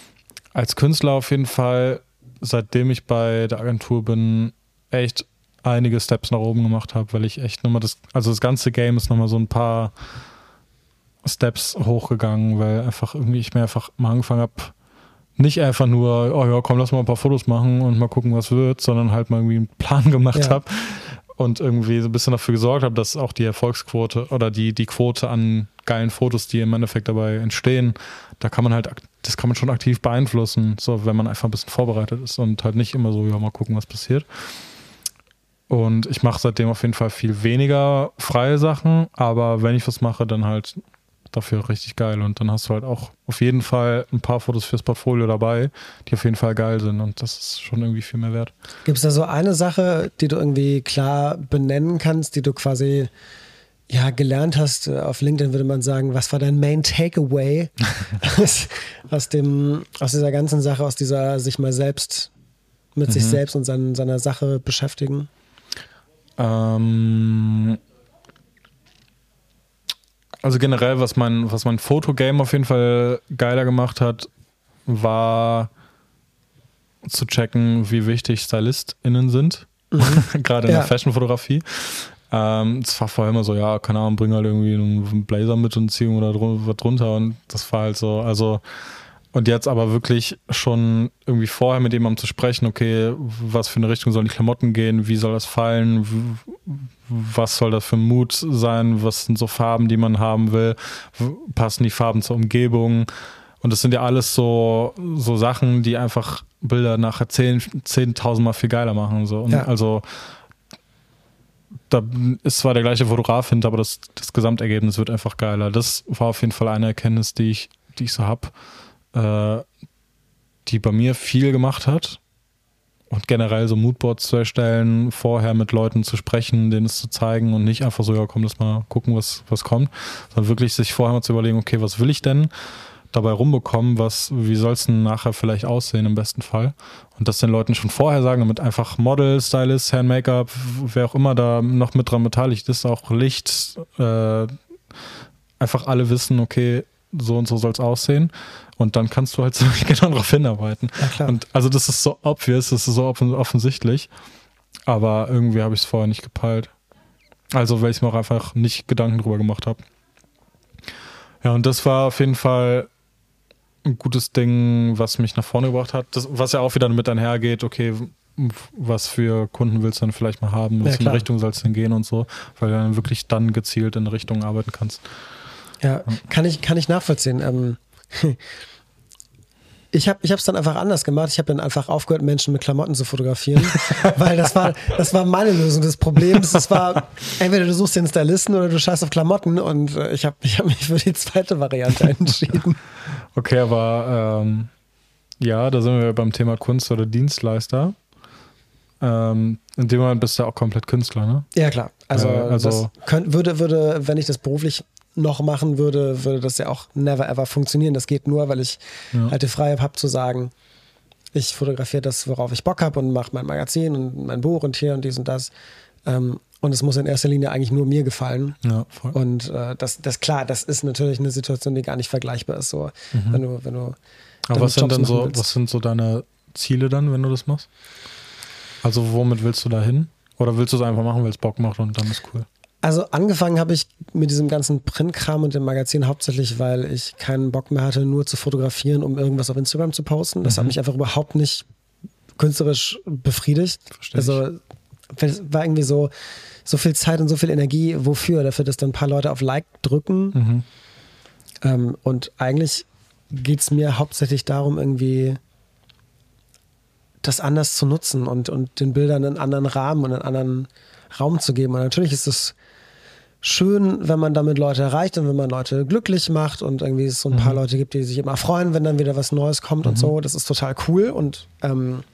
als Künstler auf jeden Fall, seitdem ich bei der Agentur bin, echt einige Steps nach oben gemacht habe, weil ich echt nochmal das, also das ganze Game ist nochmal so ein paar, Steps hochgegangen, weil einfach irgendwie ich mir einfach mal angefangen habe, nicht einfach nur, oh ja, komm, lass mal ein paar Fotos machen und mal gucken, was wird, sondern halt mal irgendwie einen Plan gemacht ja. habe und irgendwie so ein bisschen dafür gesorgt habe, dass auch die Erfolgsquote oder die, die Quote an geilen Fotos, die im Endeffekt dabei entstehen, da kann man halt, das kann man schon aktiv beeinflussen, so wenn man einfach ein bisschen vorbereitet ist und halt nicht immer so, ja, mal gucken, was passiert. Und ich mache seitdem auf jeden Fall viel weniger freie Sachen, aber wenn ich was mache, dann halt dafür richtig geil. Und dann hast du halt auch auf jeden Fall ein paar Fotos fürs Portfolio dabei, die auf jeden Fall geil sind. Und das ist schon irgendwie viel mehr wert. Gibt es da so eine Sache, die du irgendwie klar benennen kannst, die du quasi ja, gelernt hast? Auf LinkedIn würde man sagen, was war dein Main Takeaway aus, aus, dem, aus dieser ganzen Sache, aus dieser sich mal selbst mit mhm. sich selbst und sein, seiner Sache beschäftigen? Ähm... Also generell, was mein, was mein Fotogame auf jeden Fall geiler gemacht hat, war zu checken, wie wichtig StylistInnen sind. Mhm. Gerade in ja. der Fashion-Fotografie. Ähm, es war vorher immer so, ja, keine Ahnung, bring halt irgendwie einen Blazer mit und zieh oder was drunter. Und das war halt so, also und jetzt aber wirklich schon irgendwie vorher mit jemandem zu sprechen, okay, was für eine Richtung sollen die Klamotten gehen, wie soll das fallen, was soll das für ein Mood sein, was sind so Farben, die man haben will, passen die Farben zur Umgebung und das sind ja alles so, so Sachen, die einfach Bilder nachher zehntausend Mal viel geiler machen. So. Und ja. Also da ist zwar der gleiche Fotograf hinter, aber das, das Gesamtergebnis wird einfach geiler. Das war auf jeden Fall eine Erkenntnis, die ich, die ich so habe, die bei mir viel gemacht hat und generell so Moodboards zu erstellen, vorher mit Leuten zu sprechen, denen es zu zeigen und nicht einfach so, ja komm, lass mal gucken, was, was kommt, sondern wirklich sich vorher mal zu überlegen, okay, was will ich denn dabei rumbekommen, was, wie soll es denn nachher vielleicht aussehen im besten Fall und das den Leuten schon vorher sagen, damit einfach Model, Stylist, Hair, Make-up, wer auch immer da noch mit dran beteiligt ist, auch Licht, äh, einfach alle wissen, okay, so und so soll es aussehen. Und dann kannst du halt so genau darauf hinarbeiten. Ja, klar. Und also das ist so obvious, das ist so offen, offensichtlich. Aber irgendwie habe ich es vorher nicht gepeilt. Also weil ich mir auch einfach nicht Gedanken drüber gemacht habe. Ja, und das war auf jeden Fall ein gutes Ding, was mich nach vorne gebracht hat. Das, was ja auch wieder damit einhergeht, okay, was für Kunden willst du dann vielleicht mal haben, was ja, in eine Richtung soll es denn gehen und so, weil du dann wirklich dann gezielt in eine Richtung arbeiten kannst. Ja, kann ich, kann ich nachvollziehen. Ähm, ich habe ich es dann einfach anders gemacht. Ich habe dann einfach aufgehört, Menschen mit Klamotten zu fotografieren, weil das war, das war meine Lösung des Problems. Das war, entweder du suchst den Stylisten oder du scheißt auf Klamotten und äh, ich habe ich hab mich für die zweite Variante entschieden. Okay, aber ähm, ja, da sind wir beim Thema Kunst oder Dienstleister. Ähm, in dem Moment bist du ja auch komplett Künstler, ne? Ja, klar. Also, äh, also das könnt, würde, würde, wenn ich das beruflich noch machen würde, würde das ja auch never ever funktionieren. Das geht nur, weil ich ja. halt die Freiheit habe zu sagen, ich fotografiere das, worauf ich Bock habe und mache mein Magazin und mein Buch und hier und dies und das. Ähm, und es muss in erster Linie eigentlich nur mir gefallen. Ja, voll. Und äh, das, das klar, das ist natürlich eine Situation, die gar nicht vergleichbar ist. So, mhm. wenn du, wenn du Aber was sind dann so, willst. was sind so deine Ziele dann, wenn du das machst? Also womit willst du da hin? Oder willst du es einfach machen, weil es Bock macht und dann ist cool? Also angefangen habe ich mit diesem ganzen Printkram und dem Magazin hauptsächlich, weil ich keinen Bock mehr hatte, nur zu fotografieren, um irgendwas auf Instagram zu posten. Das mhm. hat mich einfach überhaupt nicht künstlerisch befriedigt. Verstehe also es war irgendwie so, so viel Zeit und so viel Energie, wofür? Dafür, dass dann ein paar Leute auf Like drücken. Mhm. Ähm, und eigentlich geht es mir hauptsächlich darum, irgendwie das anders zu nutzen und, und den Bildern einen anderen Rahmen und einen anderen Raum zu geben. Und natürlich ist es schön, wenn man damit Leute erreicht und wenn man Leute glücklich macht und irgendwie es so ein mhm. paar Leute gibt, die sich immer freuen, wenn dann wieder was Neues kommt mhm. und so. Das ist total cool und ähm,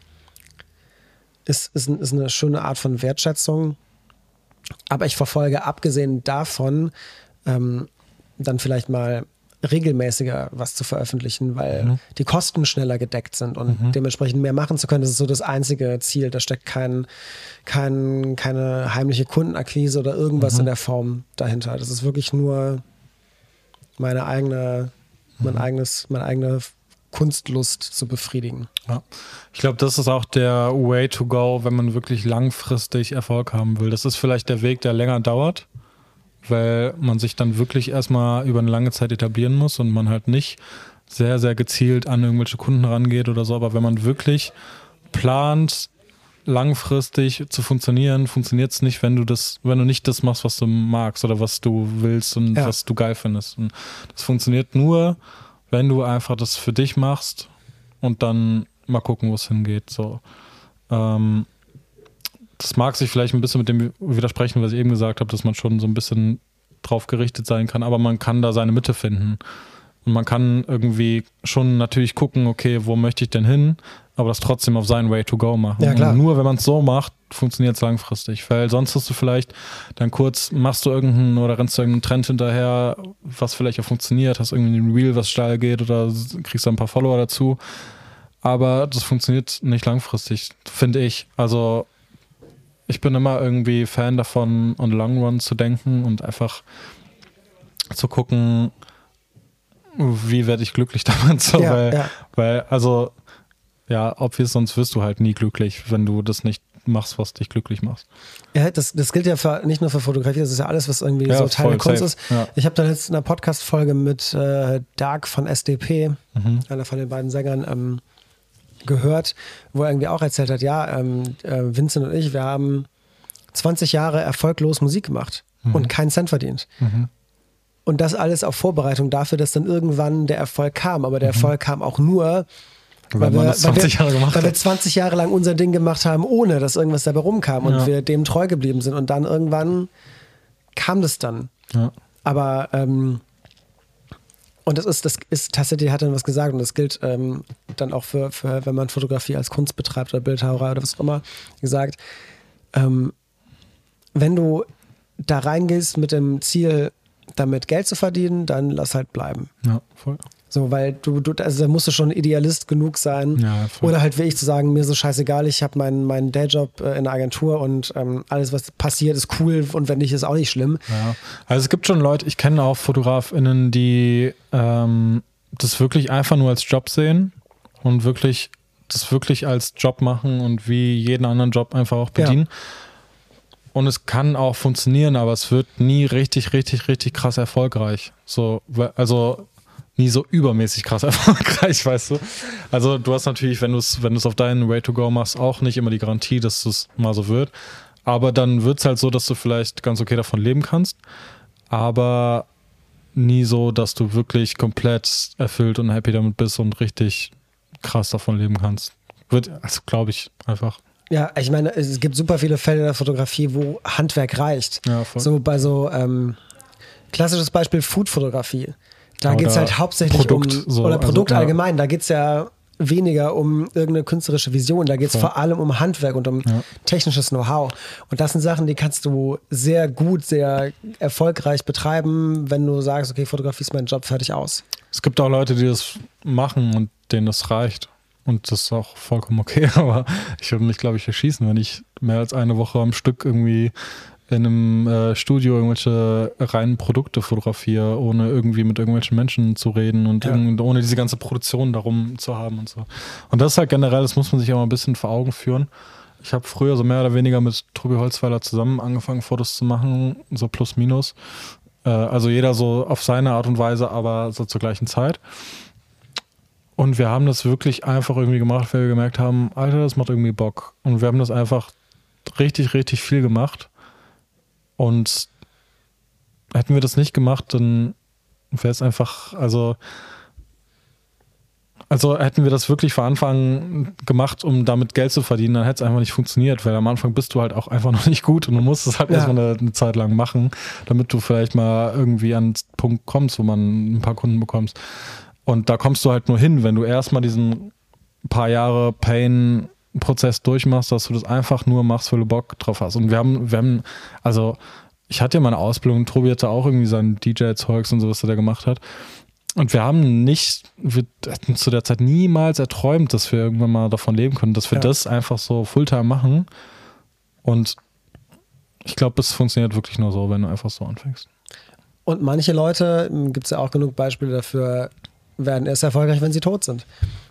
ist, ist, ist eine schöne Art von Wertschätzung. Aber ich verfolge abgesehen davon ähm, dann vielleicht mal regelmäßiger was zu veröffentlichen, weil mhm. die Kosten schneller gedeckt sind und mhm. dementsprechend mehr machen zu können. Das ist so das einzige Ziel. Da steckt kein, kein, keine heimliche Kundenakquise oder irgendwas mhm. in der Form dahinter. Das ist wirklich nur meine eigene, mhm. mein eigenes, meine eigene Kunstlust zu befriedigen. Ja. Ich glaube, das ist auch der way to go, wenn man wirklich langfristig Erfolg haben will. Das ist vielleicht der Weg, der länger dauert, weil man sich dann wirklich erstmal über eine lange Zeit etablieren muss und man halt nicht sehr, sehr gezielt an irgendwelche Kunden rangeht oder so. Aber wenn man wirklich plant, langfristig zu funktionieren, funktioniert es nicht, wenn du das, wenn du nicht das machst, was du magst oder was du willst und ja. was du geil findest. Und das funktioniert nur, wenn du einfach das für dich machst und dann mal gucken, wo es hingeht. So. Ähm, das mag sich vielleicht ein bisschen mit dem widersprechen, was ich eben gesagt habe, dass man schon so ein bisschen drauf gerichtet sein kann, aber man kann da seine Mitte finden. Und man kann irgendwie schon natürlich gucken, okay, wo möchte ich denn hin, aber das trotzdem auf seinen Way to go machen. Ja, klar. Und nur wenn man es so macht, funktioniert es langfristig. Weil sonst hast du vielleicht dann kurz, machst du irgendeinen oder rennst du irgendeinen Trend hinterher, was vielleicht auch funktioniert, hast irgendwie ein Reel, was steil geht oder kriegst da ein paar Follower dazu. Aber das funktioniert nicht langfristig, finde ich. Also ich bin immer irgendwie Fan davon, on long run zu denken und einfach zu gucken, wie werde ich glücklich damit? So, ja, weil, ja. weil, also, ja, obvious, sonst wirst du halt nie glücklich, wenn du das nicht machst, was dich glücklich macht. Ja, das, das gilt ja für, nicht nur für Fotografie, das ist ja alles, was irgendwie ja, so Teil der Kunst safe. ist. Ja. Ich habe da jetzt in einer Podcast-Folge mit äh, Dark von S D P, mhm. einer von den beiden Sängern, ähm, gehört, wo er irgendwie auch erzählt hat, ja, ähm, äh, Vincent und ich, wir haben zwanzig Jahre erfolglos Musik gemacht mhm. und keinen Cent verdient. Mhm. Und das alles auf Vorbereitung dafür, dass dann irgendwann der Erfolg kam. Aber der mhm. Erfolg kam auch nur, weil, weil, wir, das zwanzig Jahre gemacht weil wir zwanzig Jahre lang unser Ding gemacht haben, ohne dass irgendwas dabei rumkam und ja. wir dem treu geblieben sind. Und dann irgendwann kam das dann. Ja. Aber ähm, und das ist, das ist tatsächlich, hat dann was gesagt und das gilt ähm, dann auch für, für, wenn man Fotografie als Kunst betreibt oder Bildhauerei oder was auch immer, gesagt, ähm, wenn du da reingehst mit dem Ziel, damit Geld zu verdienen, dann lass halt bleiben. Ja, voll. So, weil du, du also da musst du schon Idealist genug sein. Ja, voll. Oder halt wie ich zu sagen, mir ist so scheißegal, ich habe meinen meinen Dayjob äh, in der Agentur und ähm, alles, was passiert, ist cool und wenn nicht, ist auch nicht schlimm. Ja. Also es gibt schon Leute, ich kenne auch FotografInnen, die ähm, das wirklich einfach nur als Job sehen und wirklich das wirklich als Job machen und wie jeden anderen Job einfach auch bedienen. Ja. Und es kann auch funktionieren, aber es wird nie richtig, richtig, richtig krass erfolgreich. So, also nie so übermäßig krass erfolgreich, weißt du? Also du hast natürlich, wenn du es wenn du es auf deinen Way to go machst, auch nicht immer die Garantie, dass es mal so wird. Aber dann wird es halt so, dass du vielleicht ganz okay davon leben kannst, aber nie so, dass du wirklich komplett erfüllt und happy damit bist und richtig krass davon leben kannst. Wird, also glaube ich einfach. Ja, ich meine, es gibt super viele Fälle der Fotografie, wo Handwerk reicht. Ja, voll. So bei so ähm, klassisches Beispiel Food-Fotografie. Da geht es halt hauptsächlich Produkt, um, so, oder Produkt also, ja. allgemein, da geht es ja weniger um irgendeine künstlerische Vision, da geht es vor allem um Handwerk und um ja. technisches Know-how. Und das sind Sachen, die kannst du sehr gut, sehr erfolgreich betreiben, wenn du sagst, okay, Fotografie ist mein Job, fertig aus. Es gibt auch Leute, die das machen und denen das reicht. Und das ist auch vollkommen okay, aber ich würde mich, glaube ich, erschießen, wenn ich mehr als eine Woche am Stück irgendwie in einem äh, Studio irgendwelche reinen Produkte fotografiere, ohne irgendwie mit irgendwelchen Menschen zu reden und ja. irgend, ohne diese ganze Produktion darum zu haben und so. Und das ist halt generell, das muss man sich auch mal ein bisschen vor Augen führen. Ich habe früher so mehr oder weniger mit Tobi Holzweiler zusammen angefangen, Fotos zu machen, so plus minus. Äh, also jeder so auf seine Art und Weise, aber so zur gleichen Zeit. Und wir haben das wirklich einfach irgendwie gemacht, weil wir gemerkt haben, Alter, das macht irgendwie Bock. Und wir haben das einfach richtig, richtig viel gemacht. Und hätten wir das nicht gemacht, dann wäre es einfach, also, also hätten wir das wirklich von Anfang gemacht, um damit Geld zu verdienen, dann hätte es einfach nicht funktioniert, weil am Anfang bist du halt auch einfach noch nicht gut und du musst es halt ja. erstmal eine, eine Zeit lang machen, damit du vielleicht mal irgendwie an den Punkt kommst, wo man ein paar Kunden bekommst. Und da kommst du halt nur hin, wenn du erstmal diesen paar Jahre Pain-Prozess durchmachst, dass du das einfach nur machst, weil du Bock drauf hast. Und wir haben, wir haben, also ich hatte ja meine Ausbildung, Tobi hatte auch irgendwie sein D J-Zeugs und so, was er da gemacht hat. Und wir haben nicht, wir hatten zu der Zeit niemals erträumt, dass wir irgendwann mal davon leben können, dass wir ja. das einfach so Fulltime machen. Und ich glaube, es funktioniert wirklich nur so, wenn du einfach so anfängst. Und manche Leute, gibt es ja auch genug Beispiele dafür, werden erst erfolgreich, wenn sie tot sind.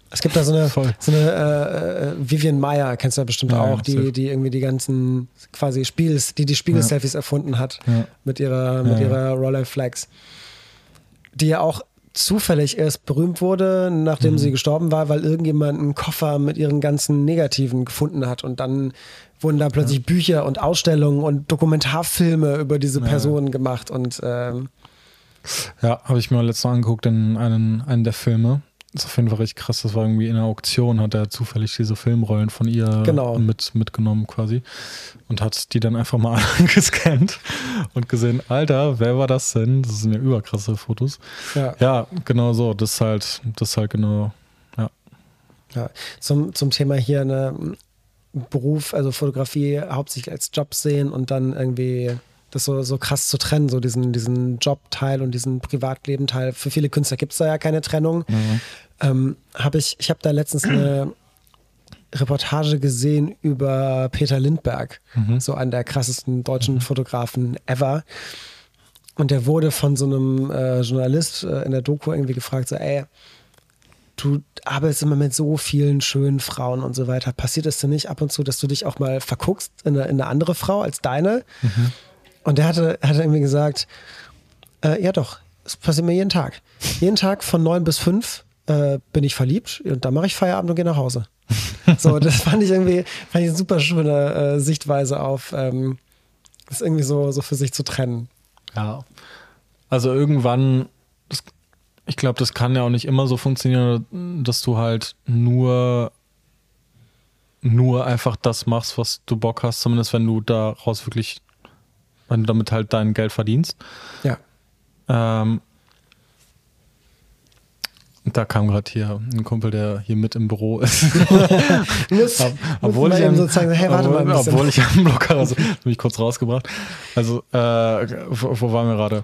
Es gibt da so eine, so eine äh, Vivian Maier, kennst du ja bestimmt ja, auch, die, die irgendwie die ganzen quasi Spiels, die die Spiegel-Selfies ja. erfunden hat ja. mit ihrer, mit ja, ihrer Rolleiflex. Die ja auch zufällig erst berühmt wurde, nachdem mhm. sie gestorben war, weil irgendjemand einen Koffer mit ihren ganzen Negativen gefunden hat und dann wurden da plötzlich ja. Bücher und Ausstellungen und Dokumentarfilme über diese Person ja. gemacht und ähm, ja, habe ich mir letztens angeguckt in einen, einen der Filme. Das ist auf jeden Fall richtig krass. Das war irgendwie in einer Auktion, hat er zufällig diese Filmrollen von ihr genau. mit, mitgenommen quasi und hat die dann einfach mal gescannt und gesehen, Alter, wer war das denn? Das sind ja überkrasse Fotos. Ja, ja genau so. Das ist halt, das ist halt genau, ja. ja. Zum, zum Thema hier eine Beruf, also Fotografie hauptsächlich als Job sehen und dann irgendwie das so, so krass zu trennen, so diesen, diesen Jobteil und diesen Privatlebenteil. Für viele Künstler gibt es da ja keine Trennung. Mhm. Ähm, hab ich ich habe da letztens eine Reportage gesehen über Peter Lindbergh, mhm. so einen der krassesten deutschen mhm. Fotografen ever. Und der wurde von so einem äh, Journalist äh, in der Doku irgendwie gefragt, so ey, du arbeitest immer mit so vielen schönen Frauen und so weiter. Passiert es denn nicht ab und zu, dass du dich auch mal verguckst in eine, in eine andere Frau als deine? Mhm. Und der hatte, hatte irgendwie gesagt, äh, ja doch, es passiert mir jeden Tag. Jeden Tag von neun bis fünf äh, bin ich verliebt und dann mache ich Feierabend und gehe nach Hause. So, das fand ich irgendwie fand ich eine super schöne äh, Sichtweise auf, ähm, das irgendwie so, so für sich zu trennen. Ja, also irgendwann, das, ich glaube, das kann ja auch nicht immer so funktionieren, dass du halt nur nur einfach das machst, was du Bock hast, zumindest wenn du daraus wirklich wenn du damit halt dein Geld verdienst. Ja. Ähm, da kam gerade hier ein Kumpel, der hier mit im Büro ist. muss, Ob, obwohl muss ich am, sozusagen, hey, warte obwohl, mal ein obwohl ich am Blocker, also habe ich kurz rausgebracht. Also, äh, wo, wo waren wir gerade?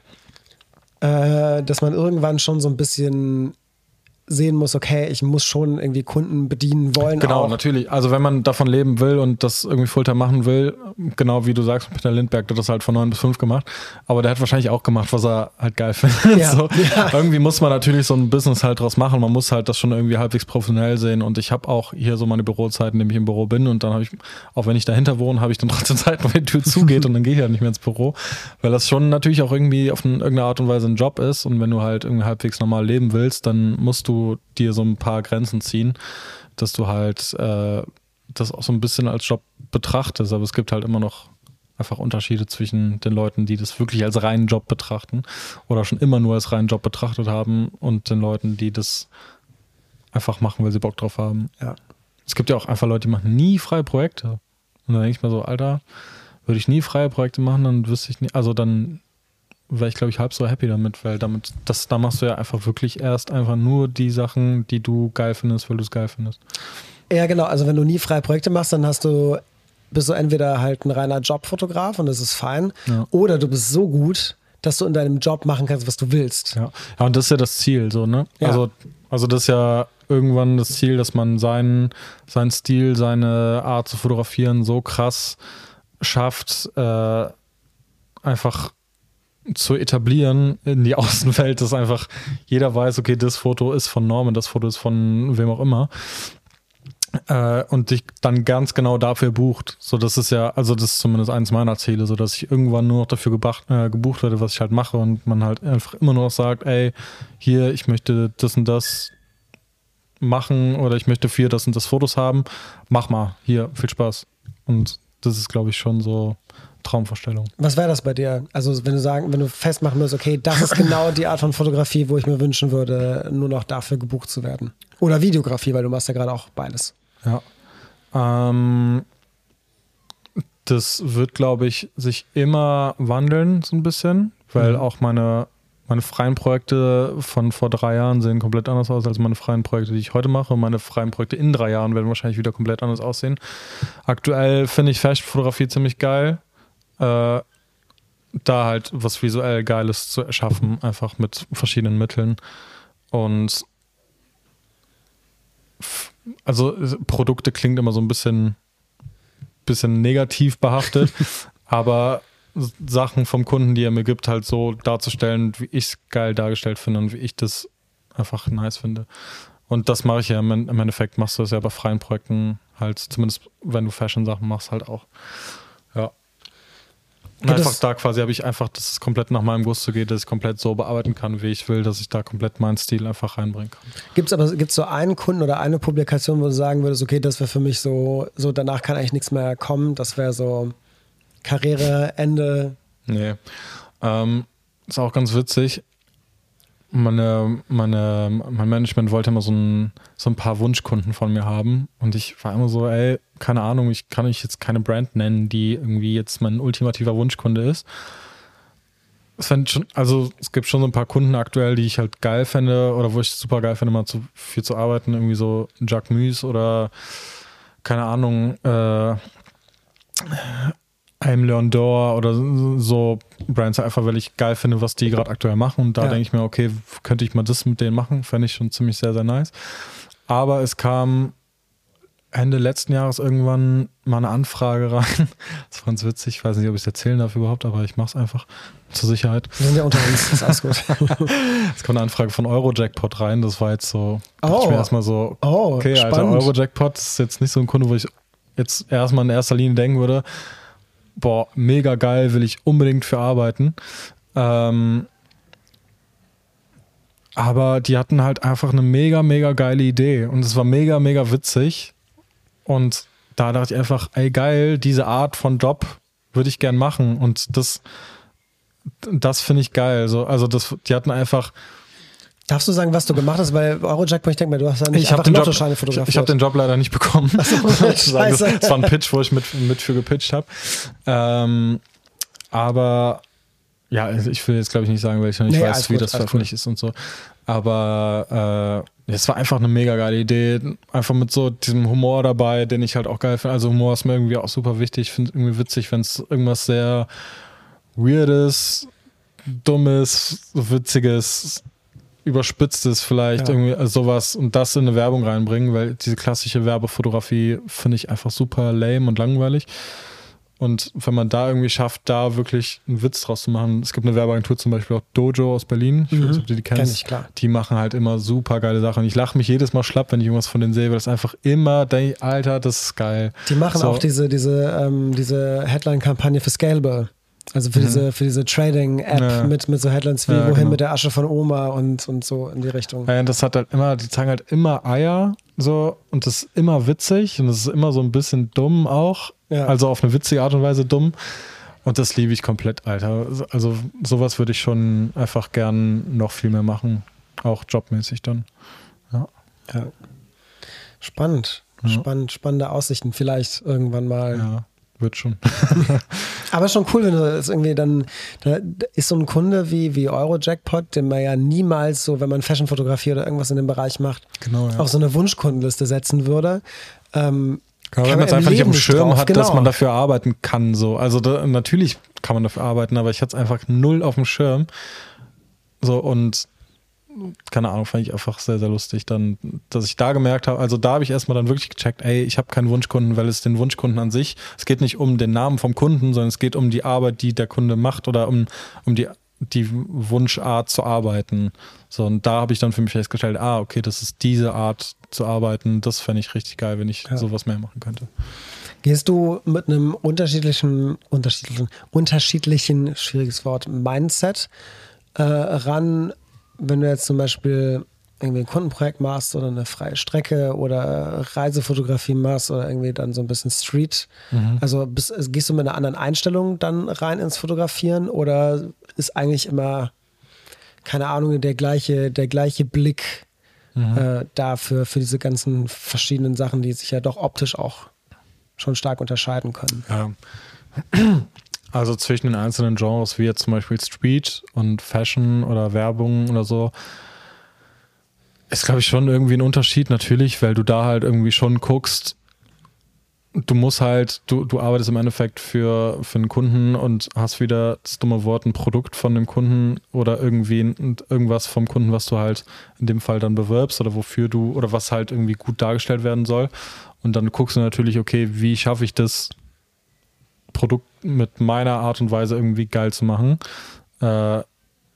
Äh, dass man irgendwann schon so ein bisschen sehen muss, okay, ich muss schon irgendwie Kunden bedienen wollen. Genau, auch. natürlich. Also wenn man davon leben will und das irgendwie Fulltime machen will, genau wie du sagst, Peter Lindbergh hat das halt von neun bis fünf gemacht, aber der hat wahrscheinlich auch gemacht, was er halt geil findet. Ja, so. ja. Irgendwie muss man natürlich so ein Business halt draus machen, man muss halt das schon irgendwie halbwegs professionell sehen und ich habe auch hier so meine Bürozeiten, in denen ich im Büro bin und dann habe ich, auch wenn ich dahinter wohne, habe ich dann trotzdem Zeit, wenn die Tür zugeht und dann gehe ich halt nicht mehr ins Büro, weil das schon natürlich auch irgendwie auf eine, irgendeine Art und Weise ein Job ist und wenn du halt irgendwie halbwegs normal leben willst, dann musst du dir so ein paar Grenzen ziehen, dass du halt äh, das auch so ein bisschen als Job betrachtest, aber es gibt halt immer noch einfach Unterschiede zwischen den Leuten, die das wirklich als reinen Job betrachten oder schon immer nur als reinen Job betrachtet haben und den Leuten, die das einfach machen, weil sie Bock drauf haben. Ja. Es gibt ja auch einfach Leute, die machen nie freie Projekte und dann denke ich mir so, Alter, würde ich nie freie Projekte machen, dann wüsste ich nicht, also dann wäre ich, glaube ich, halb so happy damit, weil damit, das, da machst du ja einfach wirklich erst einfach nur die Sachen, die du geil findest, weil du es geil findest. Ja, genau. Also wenn du nie freie Projekte machst, dann hast du, bist du entweder halt ein reiner Jobfotograf und das ist fein, ja. Oder du bist so gut, dass du in deinem Job machen kannst, was du willst. Ja, ja und das ist ja das Ziel, so, ne? Ja. Also, also das ist ja irgendwann das Ziel, dass man seinen, seinen Stil, seine Art zu fotografieren so krass schafft, äh, einfach zu etablieren in die Außenwelt, dass einfach jeder weiß, okay, das Foto ist von Norman, das Foto ist von wem auch immer äh, und dich dann ganz genau dafür bucht. So, das ist ja, also das ist zumindest eins meiner Ziele, so dass ich irgendwann nur noch dafür gebucht, äh, gebucht werde, was ich halt mache und man halt einfach immer nur noch sagt, ey, hier, ich möchte das und das machen oder ich möchte vier das und das Fotos haben, mach mal, hier, viel Spaß. Und das ist, glaube ich, schon so Traumvorstellung. Was wäre das bei dir? Also wenn du sagen, wenn du festmachen musst, okay, das ist genau die Art von Fotografie, wo ich mir wünschen würde, nur noch dafür gebucht zu werden. Oder Videografie, weil du machst ja gerade auch beides. Ja. Ähm, das wird, glaube ich, sich immer wandeln, so ein bisschen, weil mhm. auch meine, meine freien Projekte von vor drei Jahren sehen komplett anders aus als meine freien Projekte, die ich heute mache. Und meine freien Projekte in drei Jahren werden wahrscheinlich wieder komplett anders aussehen. Aktuell finde ich Fashion-Fotografie ziemlich geil. Äh, da halt was visuell Geiles zu erschaffen, einfach mit verschiedenen Mitteln. Und f- also Produkte klingt immer so ein bisschen, bisschen negativ behaftet, aber Sachen vom Kunden, die er mir gibt, halt so darzustellen, wie ich es geil dargestellt finde und wie ich das einfach nice finde. Und das mache ich ja im, im Endeffekt, machst du das ja bei freien Projekten halt, zumindest wenn du Fashion-Sachen machst, halt auch. Ja. Und Gibt einfach es- da quasi habe ich einfach, dass es komplett nach meinem Gusto geht, dass ich komplett so bearbeiten kann, wie ich will, dass ich da komplett meinen Stil einfach reinbringen kann. Gibt es aber gibt's so einen Kunden oder eine Publikation, wo du sagen würdest, okay, das wäre für mich so, so danach kann eigentlich nichts mehr kommen, das wäre so Karriereende. Nee. Ähm, ist auch ganz witzig. Meine, meine, mein Management wollte immer so ein, so ein paar Wunschkunden von mir haben. Und ich war immer so, ey, keine Ahnung, ich kann euch jetzt keine Brand nennen, die irgendwie jetzt mein ultimativer Wunschkunde ist. Es fänd schon, also es gibt schon so ein paar Kunden aktuell, die ich halt geil fände oder wo ich super geil finde, mal zu viel zu arbeiten. Irgendwie so Jacques Mus oder keine Ahnung, äh, I'm Leon Dor oder so Brands, einfach weil ich geil finde, was die gerade aktuell machen. Und da Ja. denke ich mir, okay, könnte ich mal das mit denen machen? Fände ich schon ziemlich sehr, sehr nice. Aber es kam Ende letzten Jahres irgendwann mal eine Anfrage rein. Das war ganz witzig. Ich weiß nicht, ob ich es erzählen darf überhaupt, aber ich mache es einfach zur Sicherheit. Wir sind ja unter uns, das ist alles gut. Es kam eine Anfrage von Eurojackpot rein. Das war jetzt so, dachte Oh. ich mir erstmal so, Oh, okay, Alter, spannend. Eurojackpot ist jetzt nicht so ein Kunde, wo ich jetzt erstmal in erster Linie denken würde, boah, mega geil, will ich unbedingt für arbeiten. Ähm, aber die hatten halt einfach eine mega, mega geile Idee und es war mega, mega witzig. Und da dachte ich einfach, ey geil, diese Art von Job würde ich gern machen. Und das, das finde ich geil. So, also das, die hatten einfach, Darfst du sagen, was du gemacht hast? Weil Eurojackpot, ich denke mal, du hast ja nicht ich habe einfach den, Job- Lottoscheine ich, fotografiert. ich hab den Job leider nicht bekommen. Scheiße. Das war ein Pitch, wo ich mit, mit für gepitcht habe. Ähm, aber ja, ich will jetzt glaube ich nicht sagen, weil ich noch nicht Nee, weiß, alles wie gut, das alles veröffentlicht ist und so. Aber äh, es war einfach eine mega geile Idee. Einfach mit so diesem Humor dabei, den ich halt auch geil finde. Also Humor ist mir irgendwie auch super wichtig. Ich finde es irgendwie witzig, wenn es irgendwas sehr Weirdes, Dummes, Witziges, Überspitztes vielleicht, Ja. irgendwie sowas und das in eine Werbung reinbringen, weil diese klassische Werbefotografie finde ich einfach super lame und langweilig. Und wenn man da irgendwie schafft, da wirklich einen Witz draus zu machen. Es gibt eine Werbeagentur zum Beispiel auch Dojo aus Berlin. Ich weiß nicht, ob du die kennst. Kenn ich, klar. Die machen halt immer super geile Sachen. Und ich lache mich jedes Mal schlapp, wenn ich irgendwas von denen sehe, weil das einfach immer denke, Alter, das ist geil. Die machen So. auch diese, diese, ähm, diese Headline-Kampagne für Scalable. Also für diese, für diese Trading-App Ja. mit, mit so Headlines wie Ja, Wohin genau. mit der Asche von Oma und, und so in die Richtung. Ja, und das hat halt immer, die zeigen halt immer Eier so und das ist immer witzig und das ist immer so ein bisschen dumm auch. Ja. Also auf eine witzige Art und Weise dumm. Und das liebe ich komplett, Alter. Also sowas würde ich schon einfach gern noch viel mehr machen. Auch jobmäßig dann. Ja. Ja. Spannend. Ja. Spannend, spannende Aussichten. Vielleicht irgendwann mal. Ja, wird schon. Aber schon cool, wenn du das irgendwie dann, da ist so ein Kunde wie, wie Eurojackpot, den man ja niemals so, wenn man Fashion-Fotografie oder irgendwas in dem Bereich macht, Genau, ja. auf so eine Wunschkundenliste setzen würde. Ähm, Genau, kann wenn man es im einfach nicht Leben auf dem Schirm drauf, hat, genau. dass man dafür arbeiten kann. So. Also da, natürlich kann man dafür arbeiten, aber ich hatte es einfach null auf dem Schirm. So und keine Ahnung, fand ich einfach sehr, sehr lustig, dann, dass ich da gemerkt habe, also da habe ich erstmal dann wirklich gecheckt, ey, ich habe keinen Wunschkunden, weil es den Wunschkunden an sich, es geht nicht um den Namen vom Kunden, sondern es geht um die Arbeit, die der Kunde macht oder um, um die, die Wunschart zu arbeiten. So, und da habe ich dann für mich festgestellt, ah, okay, das ist diese Art zu arbeiten, das fände ich richtig geil, wenn ich Ja. sowas mehr machen könnte. Gehst du mit einem unterschiedlichen, unterschiedlichen, unterschiedlichen, schwieriges Wort, Mindset äh, ran, wenn du jetzt zum Beispiel irgendwie ein Kundenprojekt machst oder eine freie Strecke oder Reisefotografie machst oder irgendwie dann so ein bisschen Street. Mhm. Also bist, gehst du mit einer anderen Einstellung dann rein ins Fotografieren oder ist eigentlich immer, keine Ahnung, der gleiche, der gleiche Blick Mhm. äh, dafür, für diese ganzen verschiedenen Sachen, die sich ja doch optisch auch schon stark unterscheiden können. Ja. Also zwischen den einzelnen Genres, wie jetzt zum Beispiel Street und Fashion oder Werbung oder so, ist, glaube ich, schon irgendwie ein Unterschied natürlich, weil du da halt irgendwie schon guckst, du musst halt, du, du arbeitest im Endeffekt für, für einen Kunden und hast wieder das dumme Wort, ein Produkt von dem Kunden oder irgendwie ein, irgendwas vom Kunden, was du halt in dem Fall dann bewirbst oder wofür du, oder was halt irgendwie gut dargestellt werden soll. Und dann guckst du natürlich, okay, wie schaffe ich das Produkt mit meiner Art und Weise irgendwie geil zu machen. Äh,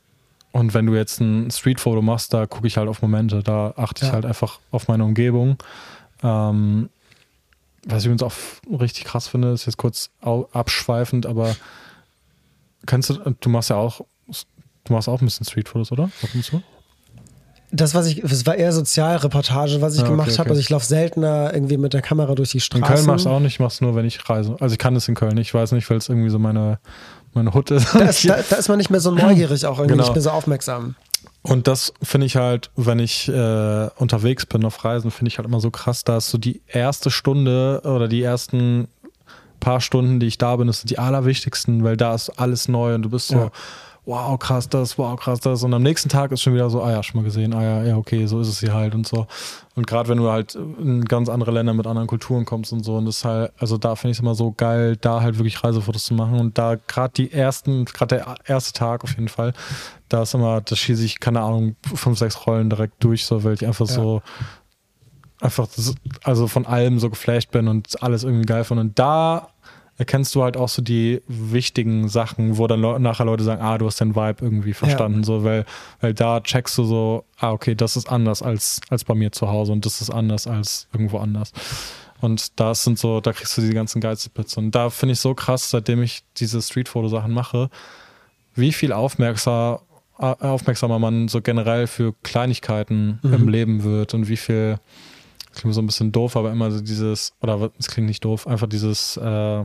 und wenn du jetzt ein Streetfoto machst, da gucke ich halt auf Momente, da achte ich Ja. halt einfach auf meine Umgebung. Ähm, was ich übrigens auch richtig krass finde, ist jetzt kurz au- abschweifend, aber kannst du, du machst ja auch, du machst auch ein bisschen Streetfotos, oder? Ab und zu? Das, was ich, das war eher Sozialreportage, was ich Ja, okay, gemacht okay. habe. Also ich laufe seltener irgendwie mit der Kamera durch die In Straßen. Köln machst du auch nicht, ich mach's nur, wenn ich reise. Also ich kann das in Köln nicht, ich weiß nicht, weil es irgendwie so meine, meine Hut ist. Da ist, da, da ist man nicht mehr so neugierig, auch irgendwie Genau. nicht mehr so aufmerksam. Und das finde ich halt, wenn ich äh, unterwegs bin auf Reisen, finde ich halt immer so krass, da ist so die erste Stunde oder die ersten paar Stunden, die ich da bin, das sind die allerwichtigsten, weil da ist alles neu und du bist so, Ja. wow, krass das, wow, krass das. Und am nächsten Tag ist schon wieder so, ah ja, schon mal gesehen, ah ja, ja, okay, so ist es hier halt und so. Und gerade wenn du halt in ganz andere Länder mit anderen Kulturen kommst und so, und das ist halt, also da finde ich es immer so geil, da halt wirklich Reisefotos zu machen. Und da gerade die ersten, gerade der erste Tag auf jeden Fall, da ist immer, da schieße ich, keine Ahnung, fünf, sechs Rollen direkt durch, so, weil ich einfach Ja. so, einfach, so- also von allem so geflasht bin und alles irgendwie geil finde. Und da erkennst du halt auch so die wichtigen Sachen, wo dann Leu- nachher Leute sagen, ah, du hast den Vibe irgendwie verstanden, so, weil, weil da checkst du so, ah, okay, das ist anders als, als bei mir zu Hause und das ist anders als irgendwo anders. Und da sind so, da kriegst du die ganzen Geistesblitze. Und da finde ich so krass, seitdem ich diese Streetfoto-Sachen mache, wie viel aufmerksam, aufmerksamer man so generell für Kleinigkeiten Mhm. im Leben wird und wie viel, das klingt so ein bisschen doof, aber immer so dieses, oder es klingt nicht doof, einfach dieses äh,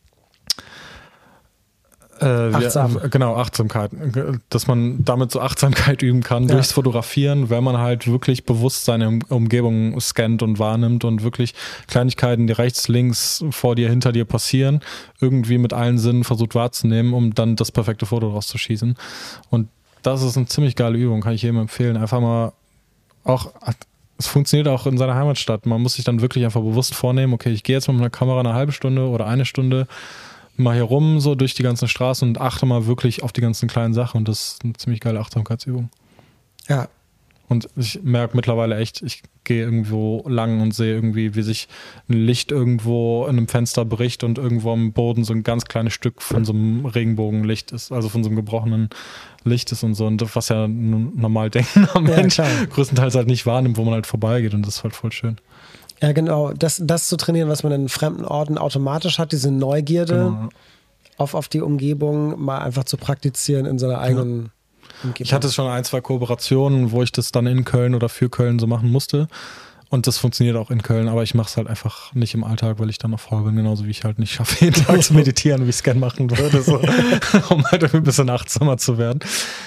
Äh, Achtsam. Wir, genau, Achtsamkeit. Dass man damit so Achtsamkeit üben kann, Ja. durchs Fotografieren, wenn man halt wirklich bewusst seine Um- Umgebung scannt und wahrnimmt und wirklich Kleinigkeiten, die rechts, links, vor dir, hinter dir passieren, irgendwie mit allen Sinnen versucht wahrzunehmen, um dann das perfekte Foto rauszuschießen. Und das ist eine ziemlich geile Übung, kann ich jedem empfehlen. Einfach mal auch, es funktioniert auch in seiner Heimatstadt. Man muss sich dann wirklich einfach bewusst vornehmen, okay, ich gehe jetzt mit meiner Kamera eine halbe Stunde oder eine Stunde mal hier rum, so durch die ganzen Straßen und achte mal wirklich auf die ganzen kleinen Sachen. Und das ist eine ziemlich geile Achtsamkeitsübung. Ja. Und ich merke mittlerweile echt, ich gehe irgendwo lang und sehe irgendwie, wie sich ein Licht irgendwo in einem Fenster bricht und irgendwo am Boden so ein ganz kleines Stück von so einem Regenbogenlicht ist, also von so einem gebrochenen Licht ist und so. Und das, was ja ein normal denkender Mensch klar. größtenteils halt nicht wahrnimmt, wo man halt vorbeigeht. Und das ist halt voll schön. Ja, genau. Das, das zu trainieren, was man in fremden Orten automatisch hat, diese Neugierde Genau. auf, auf die Umgebung mal einfach zu praktizieren in seiner eigenen Umgebung. Ich hatte schon ein, zwei Kooperationen, wo ich das dann in Köln oder für Köln so machen musste. Und das funktioniert auch in Köln, aber ich mache es halt einfach nicht im Alltag, weil ich dann noch faul bin, genauso wie ich halt nicht schaffe, jeden Tag zu meditieren, wie ich es gerne machen würde, so, um halt irgendwie ein bisschen achtsamer zu werden.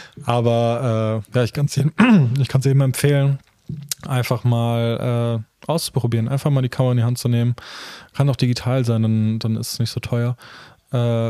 Aber äh, ja, ich kann es jedem, ich kann's jedem empfehlen, einfach mal äh, auszuprobieren, einfach mal die Kamera in die Hand zu nehmen. Kann auch digital sein, dann, dann ist es nicht so teuer. Äh, da,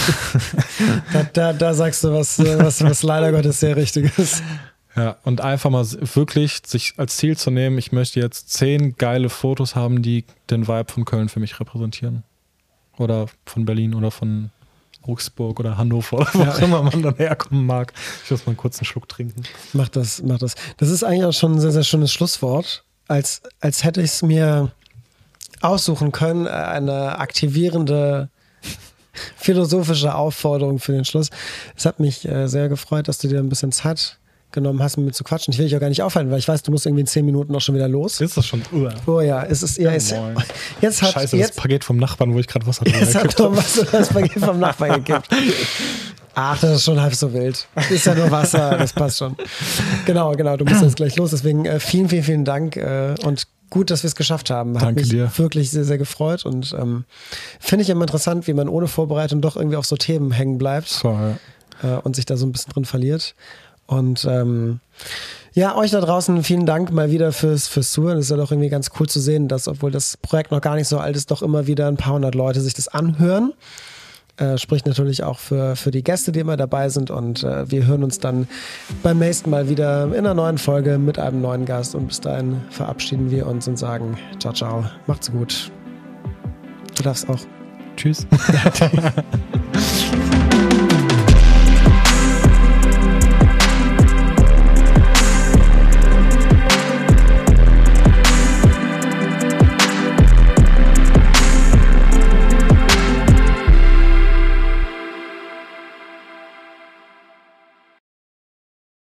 da, da sagst du was, was, was leider Gottes sehr Richtiges. Ja, und einfach mal wirklich sich als Ziel zu nehmen, ich möchte jetzt zehn geile Fotos haben, die den Vibe von Köln für mich repräsentieren. Oder von Berlin oder von Augsburg oder Hannover oder wo Ja. auch immer man dann herkommen mag. Ich muss mal einen kurzen Schluck trinken. Mach das, mach das. Das ist eigentlich auch schon ein sehr, sehr schönes Schlusswort. Als, als hätte ich es mir aussuchen können, eine aktivierende philosophische Aufforderung für den Schluss. Es hat mich äh, sehr gefreut, dass du dir ein bisschen Zeit genommen hast, mit mir zu quatschen. Ich will dich auch gar nicht aufhalten, weil ich weiß, du musst irgendwie in zehn Minuten auch schon wieder los. Ist das schon? Uh. Oh ja, es ist, ja, es, Moin. jetzt hat, Scheiße, jetzt, das Paket vom Nachbarn, wo ich gerade Wasser drin jetzt hat gekippt habe. Thomas das Paket vom Nachbarn gekippt. Ach, das ist schon halb so wild. Ist ja nur Wasser, das passt schon. Genau, genau, du musst jetzt gleich los. Deswegen äh, vielen, vielen, vielen Dank äh, und gut, dass wir es geschafft haben. Hat Danke mich dir. wirklich sehr, sehr gefreut und ähm, finde ich immer interessant, wie man ohne Vorbereitung doch irgendwie auf so Themen hängen bleibt So, ja. äh, und sich da so ein bisschen drin verliert. Und ähm, ja, euch da draußen vielen Dank mal wieder fürs, fürs Zuhören. Es ist ja doch irgendwie ganz cool zu sehen, dass, obwohl das Projekt noch gar nicht so alt ist, doch immer wieder ein paar hundert Leute sich das anhören. Äh, spricht natürlich auch für, für die Gäste, die immer dabei sind. Und äh, wir hören uns dann beim nächsten Mal wieder in einer neuen Folge mit einem neuen Gast. Und bis dahin verabschieden wir uns und sagen ciao, ciao, macht's gut. Du darfst auch. Tschüss.